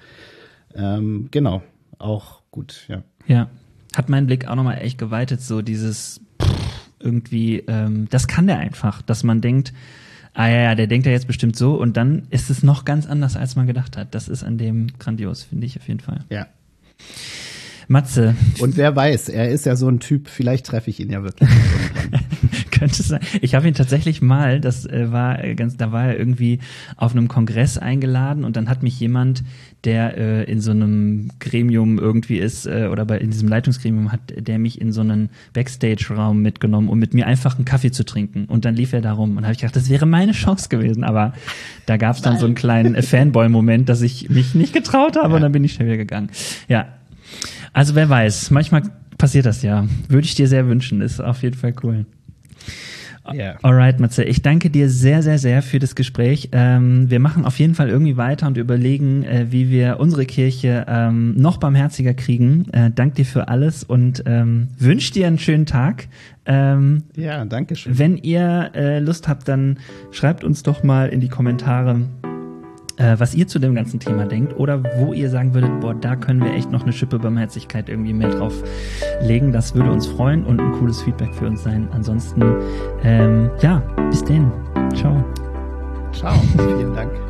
Genau, auch gut, ja. Ja, hat meinen Blick auch nochmal echt geweitet, so dieses irgendwie, das kann der einfach, dass man denkt, der denkt ja jetzt bestimmt so und dann ist es noch ganz anders, als man gedacht hat. Das ist an dem grandios, finde ich auf jeden Fall. Ja. Matze. Und wer weiß, er ist ja so ein Typ, vielleicht treffe ich ihn ja wirklich irgendwann. Könnte sein. Ich habe ihn tatsächlich mal, da war er irgendwie auf einem Kongress eingeladen und dann hat mich jemand, der in so einem Gremium irgendwie ist oder in diesem Leitungsgremium hat, der mich in so einen Backstage-Raum mitgenommen, um mit mir einfach einen Kaffee zu trinken. Und dann lief er da rum und habe ich gedacht, das wäre meine Chance gewesen. Aber da gab es dann so einen kleinen Fanboy-Moment, dass ich mich nicht getraut habe und dann bin ich schnell wieder gegangen. Ja, also wer weiß, manchmal passiert das ja. Würde ich dir sehr wünschen, ist auf jeden Fall cool. Yeah. Alright, Matze, ich danke dir sehr, sehr, sehr für das Gespräch. Wir machen auf jeden Fall irgendwie weiter und überlegen, wie wir unsere Kirche noch barmherziger kriegen. Dank dir für alles und wünsche dir einen schönen Tag. Ja, danke schön. Wenn ihr Lust habt, dann schreibt uns doch mal in die Kommentare, was ihr zu dem ganzen Thema denkt oder wo ihr sagen würdet, da können wir echt noch eine Schippe Barmherzigkeit irgendwie mehr drauf legen. Das würde uns freuen und ein cooles Feedback für uns sein. Ansonsten, bis denn. Ciao. Ciao. Vielen Dank.